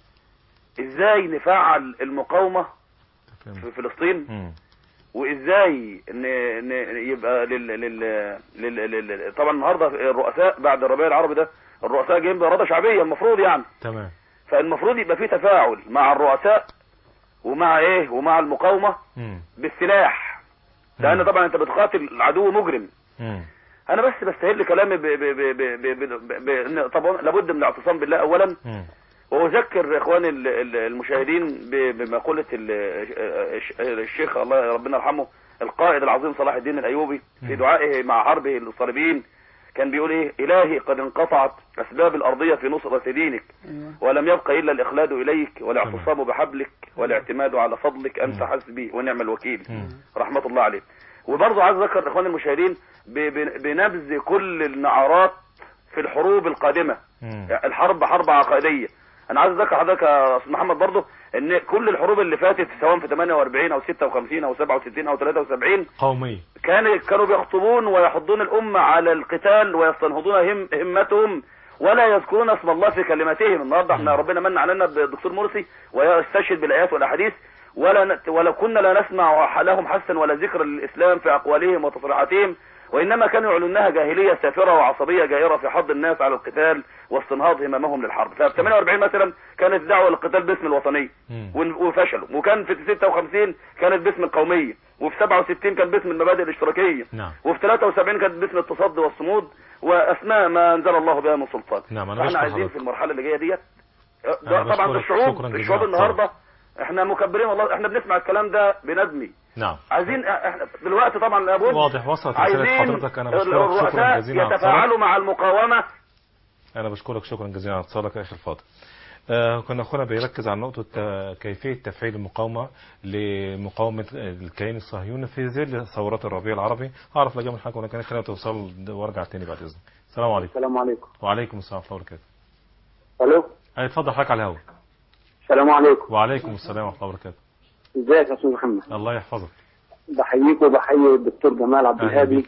[SPEAKER 6] ازاي نفعل المقاومة في فلسطين، وازاي يبقى طبعا النهارده الرؤساء بعد الربيع العربي ده الرؤساء جايين بإرادة شعبية المفروض يعني.
[SPEAKER 1] تمام.
[SPEAKER 6] فالمفروض يبقى في تفاعل مع الرؤساء ومع المقاومة بالسلاح، لان طبعا انت بتقاتل عدو مجرم. انا بس بستهل كلامي طبعا لابد من الاعتصام بالله اولا، واذكر اخواني المشاهدين بمقولة الشيخ الله ربنا يرحمه القائد العظيم صلاح الدين الايوبي في دعائه مع حربه للصليبيين، كان بيقول ايه؟ الهي قد انقطعت اسباب الارضيه في نصره دينك ولم يبق الا الاخلاد اليك والاعتصام بحبلك والاعتماد على فضلك، انت حسبي ونعم الوكيل. رحمه الله عليه. وبرضه عايز اذكر اخواني المشاهدين بنبذ كل النعرات في الحروب القادمه. الحرب حرب عقائديه. انا عايز اذكر حضرتك يا استاذ محمد برضه ان كل الحروب اللي فاتت سواء في 48 او 56 او 67 او 73
[SPEAKER 1] قومية
[SPEAKER 6] كانوا بيخطبون ويحضون الامه على القتال ويستنهضون همتهم ولا يذكرون اسم الله في كلماتهم. النهارده احنا ربنا من علينا بالدكتور مرسي ويستشهد بالايات والاحاديث ولا كنا لا نسمع لهم حسا ولا ذكر الاسلام في اقوالهم وتصريحاتهم، وانما كانوا يعلنونها جاهليه سافره وعصبيه جائره في حض الناس على القتال واستنهاض هممهم للحرب. ففي 48 مثلا كانت دعوه للقتال باسم الوطنيه وفشلوا، وكان في 56 كانت باسم القوميه، وفي 67 كان باسم المبادئ الاشتراكيه، وفي 73 كانت باسم التصدي والصمود واسماء ما انزل الله بها من سلطان. فاحنا عايزين في المرحله اللي جايه ديت طبعا الشعوب النهارده احنا مكبرين والله، احنا بنسمع الكلام ده بندمي. عايزين احنا دلوقتي طبعا لابد
[SPEAKER 1] واضح وصلت رسالة حضرتك. انا بشكرك شكرا جزيلا على
[SPEAKER 6] يتفاعلوا مع المقاومة.
[SPEAKER 1] انا بشكرك شكرا جزيلا على اتصالك يا اخي الفاضل. كنا اخونا بيركز على نقطة كيفية تفعيل المقاومة لمقاومة الكيان الصهيوني في ظل ثورات الربيع العربي. اعرف لجام الحاجة ولكن خلينا توصل وارجع تاني بعد اذنك. السلام عليكم.
[SPEAKER 5] السلام عليكم.
[SPEAKER 1] وعليكم السلام ورحمة الله وبركاته.
[SPEAKER 5] الو.
[SPEAKER 1] اتفضل حضرتك على الهواء.
[SPEAKER 5] السلام عليكم.
[SPEAKER 1] وعليكم السلام ورحمة الله وبركاته.
[SPEAKER 5] ازيك يا استاذ محمد؟
[SPEAKER 1] الله يحفظك.
[SPEAKER 5] بحييك وبحيي الدكتور جمال عبد الهادي.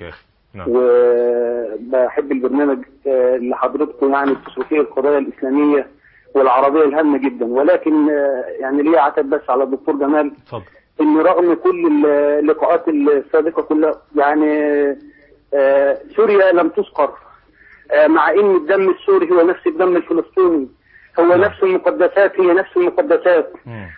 [SPEAKER 5] وبحب البرنامج اللي حضرتكم يعني بتشرحوا فيه القضايا الإسلامية والعربية الهامة جدا، ولكن يعني ليه عتب بس على الدكتور جمال.
[SPEAKER 1] اتفضل.
[SPEAKER 5] إن رغم كل اللقاءات السابقة كلها يعني سوريا لم تسقر، مع إن الدم السوري هو نفس الدم الفلسطيني، هو نفس المقدسات، هي نفس المقدسات.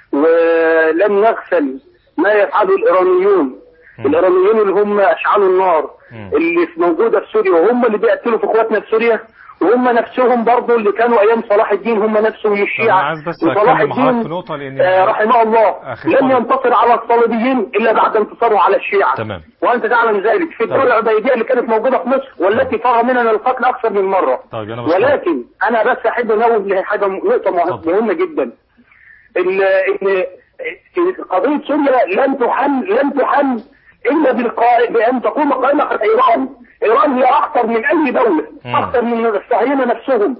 [SPEAKER 5] ولم نغفل ما يفعله الإيرانيون. الإيرانيين اللي هم أشعلوا النار اللي موجودة في سوريا، وهم اللي بيقتلوا في إخواتنا في سوريا، وهم نفسهم برضو اللي كانوا أيام صلاح الدين هم نفسهم الشيعة. وصلاح الدين رحمه الله لم ينتصر على الصليبيين إلا بعد انتصاره على الشيعة.
[SPEAKER 1] تمام.
[SPEAKER 5] وأنت تعلم ذلك في الدولة العبيدية اللي كانت موجودة في مصر والتي فرغ منها القتل أكثر من مرة.
[SPEAKER 1] طيب أنا
[SPEAKER 5] ولكن أنا بس أحب أنوه لحاجة نقطة مهمة جدا، إن قضية سوريا لم تحل إلا بأن تقوم قائمة إيران. إيران هي أخطر من أي دولة، أخطر من الصهاينة نفسهم.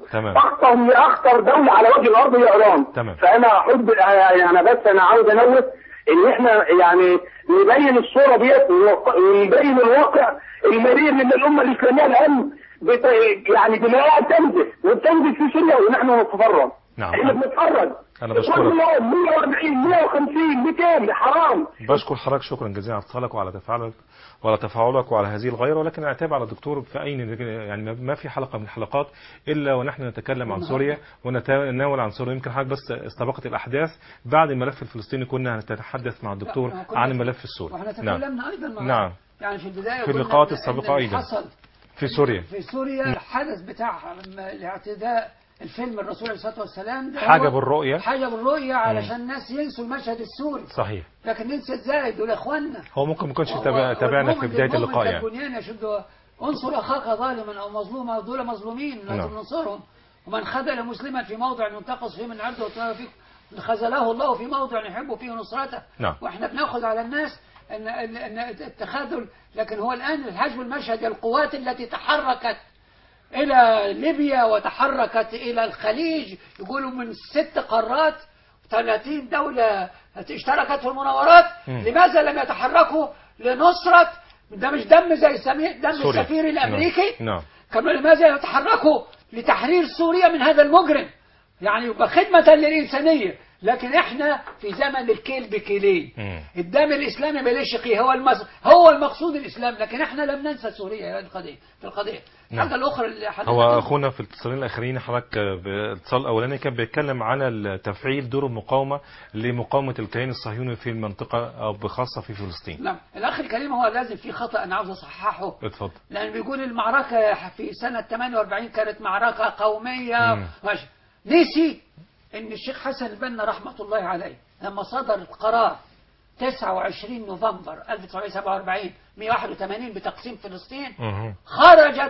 [SPEAKER 5] أخطر دولة على وجه الأرض هي إيران. فأنا أحب يعني أنا عاوز أنوه إن إحنا يعني نبين الصورة ديت ونبين الواقع المرير من الأمة الإسلامية الآن يعني دماء تنزف في سوريا ونحن نتفرج. احنا بنتفرج.
[SPEAKER 1] انا بشكرك.
[SPEAKER 5] 140 150 200 حرام.
[SPEAKER 1] بشكر حضرتك شكرا جزيلا على اتصالك وعلى تفاعلك وعلى هذه الغيره، ولكن اعتاب على الدكتور في يعني ما في حلقه من الحلقات الا ونحن نتكلم عن سوريا ونتناول عن سوريا. يمكن حضرتك بس استبقت الاحداث بعد الملف الفلسطيني كنا نتحدث مع الدكتور عن الملف السوري.
[SPEAKER 2] واحنا تكلمنا ايضا
[SPEAKER 1] نعم.
[SPEAKER 2] يعني في البدايه
[SPEAKER 1] في اللقاءات السابقه ايضا في سوريا
[SPEAKER 2] الحدث بتاع الاعتداء الفيلم الرسول عليه الصلاة والسلام
[SPEAKER 1] حجب الرؤية
[SPEAKER 2] علشان الناس ينسوا المشهد السوري.
[SPEAKER 1] صحيح.
[SPEAKER 2] لكن ننسى ازاي دول اخواننا.
[SPEAKER 1] هو ممكن ما يكونش تابعنا في بداية اللقاء يعني.
[SPEAKER 2] البنيان يشدوا انصر اخاك ظالما او مظلوما، دول مظلومين لازم ننصرهم. ومن خذل مسلما في موضع ينتقص فيه من عرضه وفيه خذله الله في موضع يحب فيه نصرته. واحنا بناخذ على الناس ان التخاذل، لكن هو الان الحجب المشهد القوات التي تحركت إلى ليبيا وتحركت إلى الخليج، يقولوا من 6 قارات 30 دولة اشتركت في المناورات. لماذا لم يتحركوا لنصرة؟ ده مش دم زي دم السفير الأمريكي. كانوا لماذا يتحركوا لتحرير سوريا من هذا المجرم؟ يعني يبقى خدمة للإنسانية. لكن احنا في زمن الكيل بكيلين. الدم الاسلامي بلا شقيه هو المقصود الاسلام، لكن احنا لم ننسى سوريا في القضيه. الحاجه الاخرى اللي
[SPEAKER 1] هو اخونا في الاتصالين الاخرين حضرتك بالاتصال الاولاني كان بيتكلم عن تفعيل دور المقاومه لمقاومه الكيان الصهيوني في المنطقه او بخاصه في فلسطين.
[SPEAKER 2] نعم. الاخ الكريم هو لازم في خطا انا عاوز اصححه.
[SPEAKER 1] اتفضل.
[SPEAKER 2] لان بيقول المعركه في سنه 48 كانت معركه قوميه. ماشي. نسي ان الشيخ حسن البنا رحمة الله عليه لما صدر القرار 29 نوفمبر 1947 1981 بتقسيم فلسطين، خرجت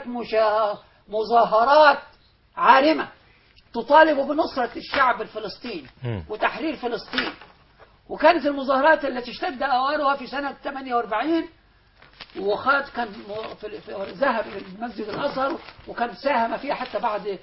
[SPEAKER 2] مظاهرات عارمة تطالب بنصرة الشعب الفلسطيني وتحرير فلسطين. وكانت المظاهرات التي اشتد أوانها في سنة 48، وخالد كان ذهب إلى المسجد الأزهر وكان ساهم فيها حتى بعد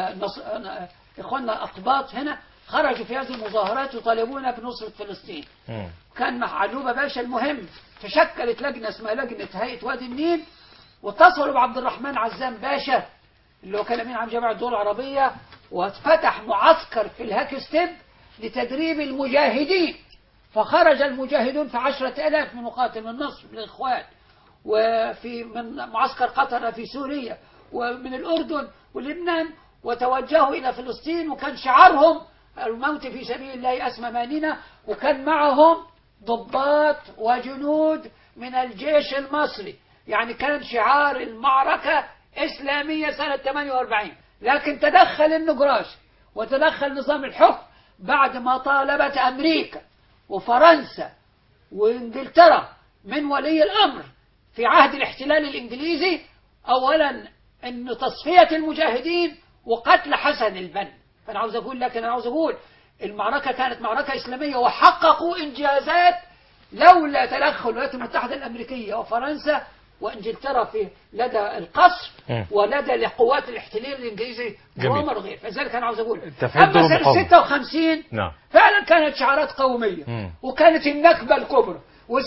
[SPEAKER 2] إخواننا أقباط هنا خرجوا في هذه المظاهرات يطالبون بنصرة فلسطين. كان مع علوبة باشا المهم فشكلت لجنة اسمها لجنة هيئة وادي النيل، واتصلوا بعبد الرحمن عزام باشا اللي هو كان أمين عام جامعة الدول العربية، وفتح معسكر في الهاكستيب لتدريب المجاهدين. فخرج المجاهدون في 10,000 من مقاتل من مصر من الإخوان، وفي من معسكر قطر في سوريا ومن الأردن ولبنان، وتوجهوا إلى فلسطين، وكان شعارهم الموت في سبيل الله أسمى ماننا، وكان معهم ضباط وجنود من الجيش المصري. يعني كان شعار المعركة إسلامية سنة 48. لكن تدخل النجراشي وتدخل نظام الحكم بعد ما طالبت أمريكا وفرنسا وإنجلترا من ولي الأمر في عهد الاحتلال الإنجليزي أولا أن تصفية المجاهدين وقتل حسن البنا. فأنا عاوز أقول المعركة كانت معركة إسلامية، وحققوا إنجازات لولا تدخل الولايات المتحدة الأمريكية وفرنسا وإنجلترا في لدى القصر ولدى قوات الاحتلال الإنجليزي وعمر وغيره. فلذلك أنا عاوز أقول أما سنة 56 فعلا كانت شعارات قومية، وكانت النكبة الكبرى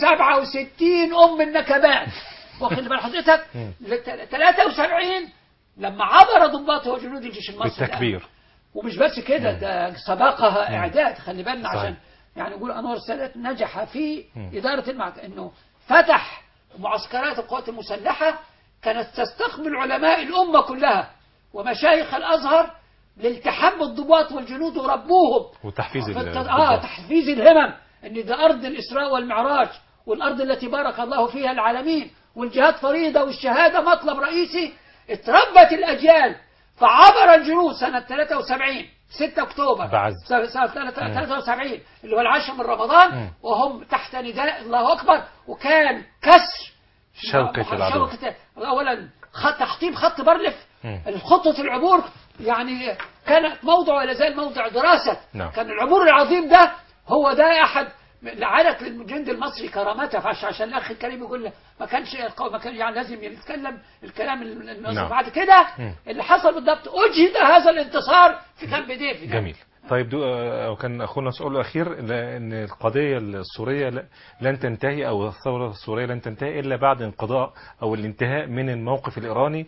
[SPEAKER 2] و67 النكبات واخد بال حضرتك. 73 لما عبر ضباط وجنود الجيش المصري
[SPEAKER 1] بالتكبير،
[SPEAKER 2] ومش بس كده ده سبقها إعداد. خلي بالنا عشان يعني نقول أنور السادات نجح في إدارة المعركة، إنه فتح معسكرات القوات المسلحة كانت تستقبل علماء الأمة كلها ومشايخ الأزهر لالتحام بالضباط والجنود وربوهم
[SPEAKER 1] وتحفيز
[SPEAKER 2] تحفيز الهمم، ان ده أرض الإسراء والمعراج، والأرض التي بارك الله فيها العالمين، والجهاد فريضة والشهادة مطلب رئيسي. اتربت الأجيال، فعبر الجنود سنة 73 6 أكتوبر سنة 73 اللي هو 10 من رمضان، وهم تحت نداء الله أكبر، وكان كسر
[SPEAKER 1] شوكة العدو.
[SPEAKER 2] أولا تحطيم خط بارليف، خطة العبور يعني كانت موضع ولا زال موضع دراسة. كان العبور العظيم ده هو ده أحد لعادة للجند المصري كرامته. عشان الأخ الكريم يقول ما كان يعني لازم يتكلم الكلام بعد كده اللي حصل بالضبط. أجهد هذا الانتصار في كامب ديفيد.
[SPEAKER 1] جميل. طيب وكان أخونا سؤال أخير، لأن القضية السورية لن تنتهي أو الثورة السورية لن تنتهي إلا بعد انقضاء أو الانتهاء من الموقف الإيراني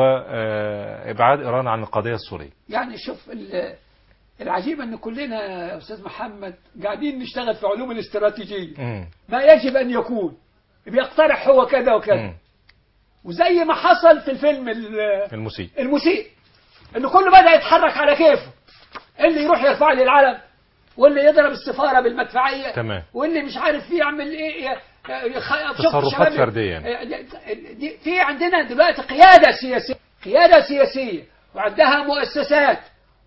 [SPEAKER 1] وإبعاد إيران عن القضية السورية.
[SPEAKER 2] يعني شوف العجيب أن كلنا يا أستاذ محمد قاعدين نشتغل في علوم الاستراتيجية، ما يجب أن يكون بيقترح هو كذا وكذا، وزي ما حصل في الفيلم المسيء أنه كله بدأ يتحرك على كيفه، اللي يروح يرفع لي العلم، واللي يضرب السفارة بالمدفعية،
[SPEAKER 1] تمام،
[SPEAKER 2] واللي مش عارف فيه يعمل ايه
[SPEAKER 1] تصرفات فردية.
[SPEAKER 2] في عندنا دلوقتي قيادة سياسية وعندها مؤسسات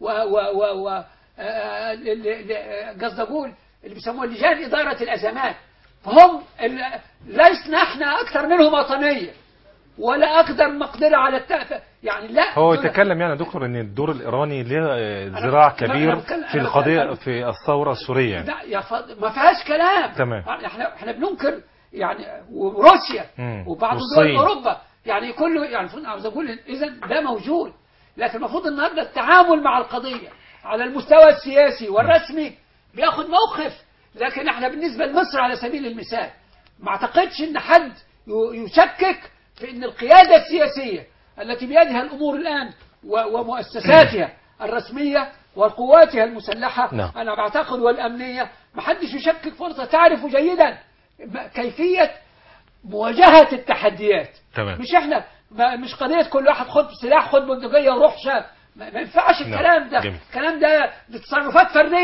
[SPEAKER 2] قصد أقول اللي بيسموها لجان إدارة الأزمات، فهم لسنا احنا أكثر منهم وطنية ولا أقدر مقدرة على يعني لا.
[SPEAKER 1] هو يتكلم يعني دكتور ان الدور الإيراني له ذراع كبير في القضية في الثورة السورية يعني.
[SPEAKER 2] لا يا ما فيهاش كلام.
[SPEAKER 1] تمام.
[SPEAKER 2] احنا بننكر يعني وروسيا وبعض دول أوروبا يعني كله يعني عاوز أقول إذا ده موجود، لكن المفروض النهارده التعامل مع القضية على المستوى السياسي والرسمي بياخد موقف. لكن احنا بالنسبة لمصر على سبيل المثال ما اعتقدش ان حد يشكك في ان القيادة السياسية التي بيدها الامور الان ومؤسساتها الرسمية وقواتها المسلحة انا بعتقد والامنية ما حدش يشكك فرصة، تعرف جيدا كيفية مواجهة التحديات.
[SPEAKER 1] تمام.
[SPEAKER 2] مش احنا مش قضية كل واحد خد سلاح خد بندقية وروح شاب، ما ينفعش الكلام ده. الكلام ده تصرفات فردية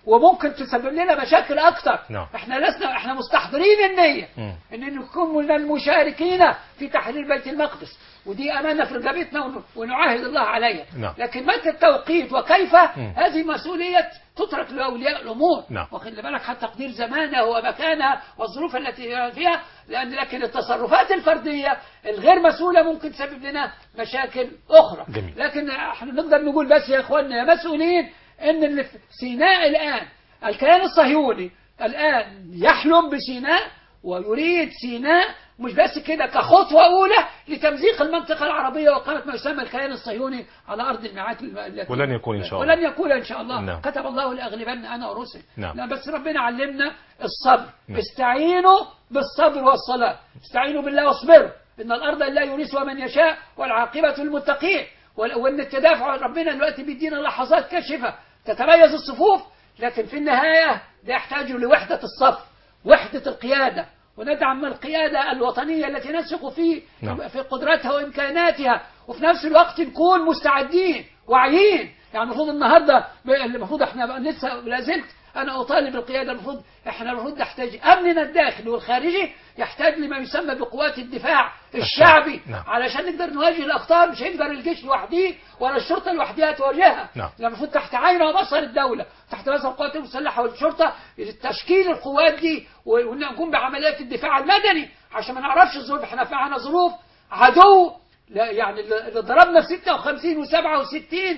[SPEAKER 2] وممكن تسبب لنا مشاكل أكثر.
[SPEAKER 1] نعم.
[SPEAKER 2] احنا مستحضرين النية ان نكون من المشاركين في تحرير بيت المقدس، ودي أمانة في رقبتنا ونعاهد الله عليها.
[SPEAKER 1] نعم.
[SPEAKER 2] لكن متى التوقيت وكيف هذه مسؤولية تترك لأولياء الأمور.
[SPEAKER 1] نعم.
[SPEAKER 2] واخد بالك حتى تقدير زمانها ومكانها والظروف التي فيها، لكن التصرفات الفردية الغير مسؤولة ممكن تسبب لنا مشاكل أخرى.
[SPEAKER 1] جميل.
[SPEAKER 2] لكن احنا نقدر نقول بس يا إخواننا يا مسؤولين إن اللي في سيناء الآن الكيان الصهيوني الآن يحلم بسيناء ويريد سيناء مش بس كده كخطوة أولى لتمزيق المنطقة العربية وقامة ما يسمى الكيان الصهيوني على أرض الميعاد
[SPEAKER 1] ولن يكون إن شاء الله.
[SPEAKER 2] ولن يكون إن شاء الله.
[SPEAKER 1] نعم.
[SPEAKER 2] كتب الله لأغلبن أنا ورسل.
[SPEAKER 1] نعم.
[SPEAKER 2] لا بس ربنا علمنا الصبر.
[SPEAKER 1] نعم.
[SPEAKER 2] استعينوا بالصبر والصلاة، استعينوا بالله واصبروا إن الأرض لا يورثها من يشاء والعاقبة للمتقين. وأن التدافع ربنا دلوقتي بيدينا لحظات كاشفة تتميز الصفوف، لكن في النهاية ده يحتاج لوحدة الصف، وحدة القيادة، وندعم القيادة الوطنية التي نثق في قدرتها وإمكاناتها، وفي نفس الوقت نكون مستعدين واعيين. يعني المفروض النهاردة احنا لسه لازلت أنا أطالب القيادة، المفروض نحتاج أمننا الداخلي والخارجي يحتاج لما يسمى بقوات الدفاع الشعبي.
[SPEAKER 1] نعم.
[SPEAKER 2] علشان نقدر نواجه الأخطار. مش هيقدر الجيش لوحده ولا الشرطة لوحدها تواجهها.
[SPEAKER 1] نعم.
[SPEAKER 2] المفروض تحت عين وبصر الدولة، تحت بصر القوات المسلحة والشرطة تشكيل القوات دي، ونقوم بعمليات الدفاع المدني عشان ما نعرفش الظروف. احنا معنا ظروف عدو يعني اللي ضربنا في 56 و67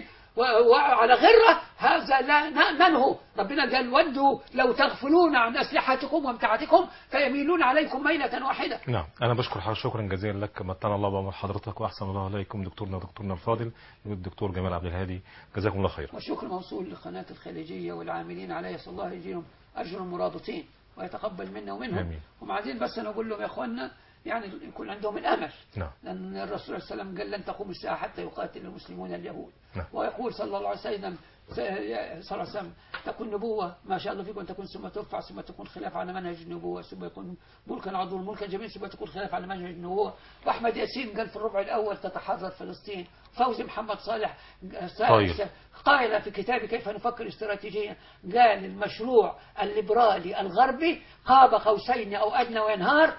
[SPEAKER 2] وعلى غرة هذا لا منه. ربنا قال ودوا لو تغفلون عن أسلحتكم وامتعتكم فيميلون عليكم ميلة واحدة.
[SPEAKER 1] نعم. أنا بشكر حضرتك شكرا جزيلا لك، متنا الله بأمر حضرتك وأحسن الله عليكم دكتورنا الفاضل الدكتور جمال عبد الهادي، جزاكم الله خير.
[SPEAKER 2] والشكر موصول لقناة الخليجية والعاملين عليها، صلى الله يجزيهم أجر مرابطين ويتقبل منا ومنهم.
[SPEAKER 1] آمين.
[SPEAKER 2] هم عايزين بس أنا أقول لهم يا أخوانا يعني يكون عندهم الأمل.
[SPEAKER 1] نعم.
[SPEAKER 2] لأن الرسول صلى الله عليه وسلم قال لن تقوم الساعة حتى يقاتل المسلمون اليهود.
[SPEAKER 1] نعم.
[SPEAKER 2] ويقول صلى الله عليه وسلم تكون نبوة ما شاء الله فيكم أن تكون ثم ترفع ثم تكون خلاف على منهج النبوة ثم يكون ملكا عضو ملكا جميل ثم تكون خلاف على منهج النبوة. وأحمد ياسين قال في الربع الأول تتحرر فلسطين. فوزي محمد صالح قائل في كتاب كيف نفكر استراتيجيا قال المشروع الليبرالي الغربي قاب قوسين أو أدنى وينهار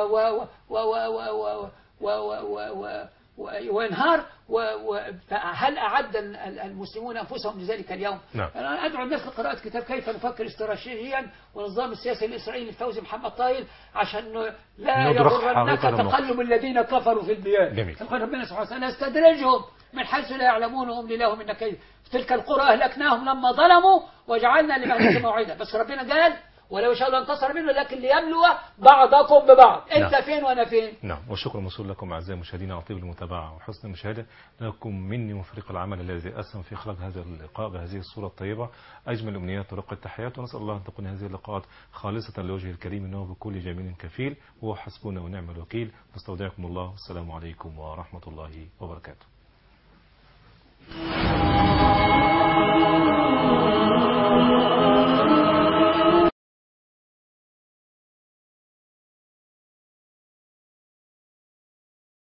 [SPEAKER 2] وينهار. فهل أعد المسلمون أنفسهم لذلك اليوم؟
[SPEAKER 1] نعم.
[SPEAKER 2] أنا أدعو الناس لقراءة كتاب كيف نفكر استراتيجيا والنظام السياسي الإسرائيلي الفوزي محمد طايل عشان لا يغرنك تقلب الذين كفروا في البلاد.
[SPEAKER 1] جميل.
[SPEAKER 2] ربنا سبحانه وتعالى استدرجهم من حيث لا يعلمون وأملي لهم إن كيد تلك القرى أهلكناهم لما ظلموا وجعلنا لمهلكهم موعدا. بس ربنا قال ولو شاء الله انتصر منه لكن ليبلو بعضكم ببعض. انت
[SPEAKER 1] نعم.
[SPEAKER 2] فين وانا فين.
[SPEAKER 1] نعم. والشكر موصول لكم اعزائي المشاهدين على طيب المتابعه وحسن المشاهده. لكم مني وفريق العمل الذي اسهم في اخراج هذا اللقاء بهذه الصوره الطيبه اجمل الامنيات ورق التحيات، ونسال الله ان تكون هذه اللقاءات خالصه لوجهه الكريم انه بكل جميل كفيل وهو حسبنا ونعم الوكيل. نستودعكم الله والسلام عليكم ورحمه الله وبركاته.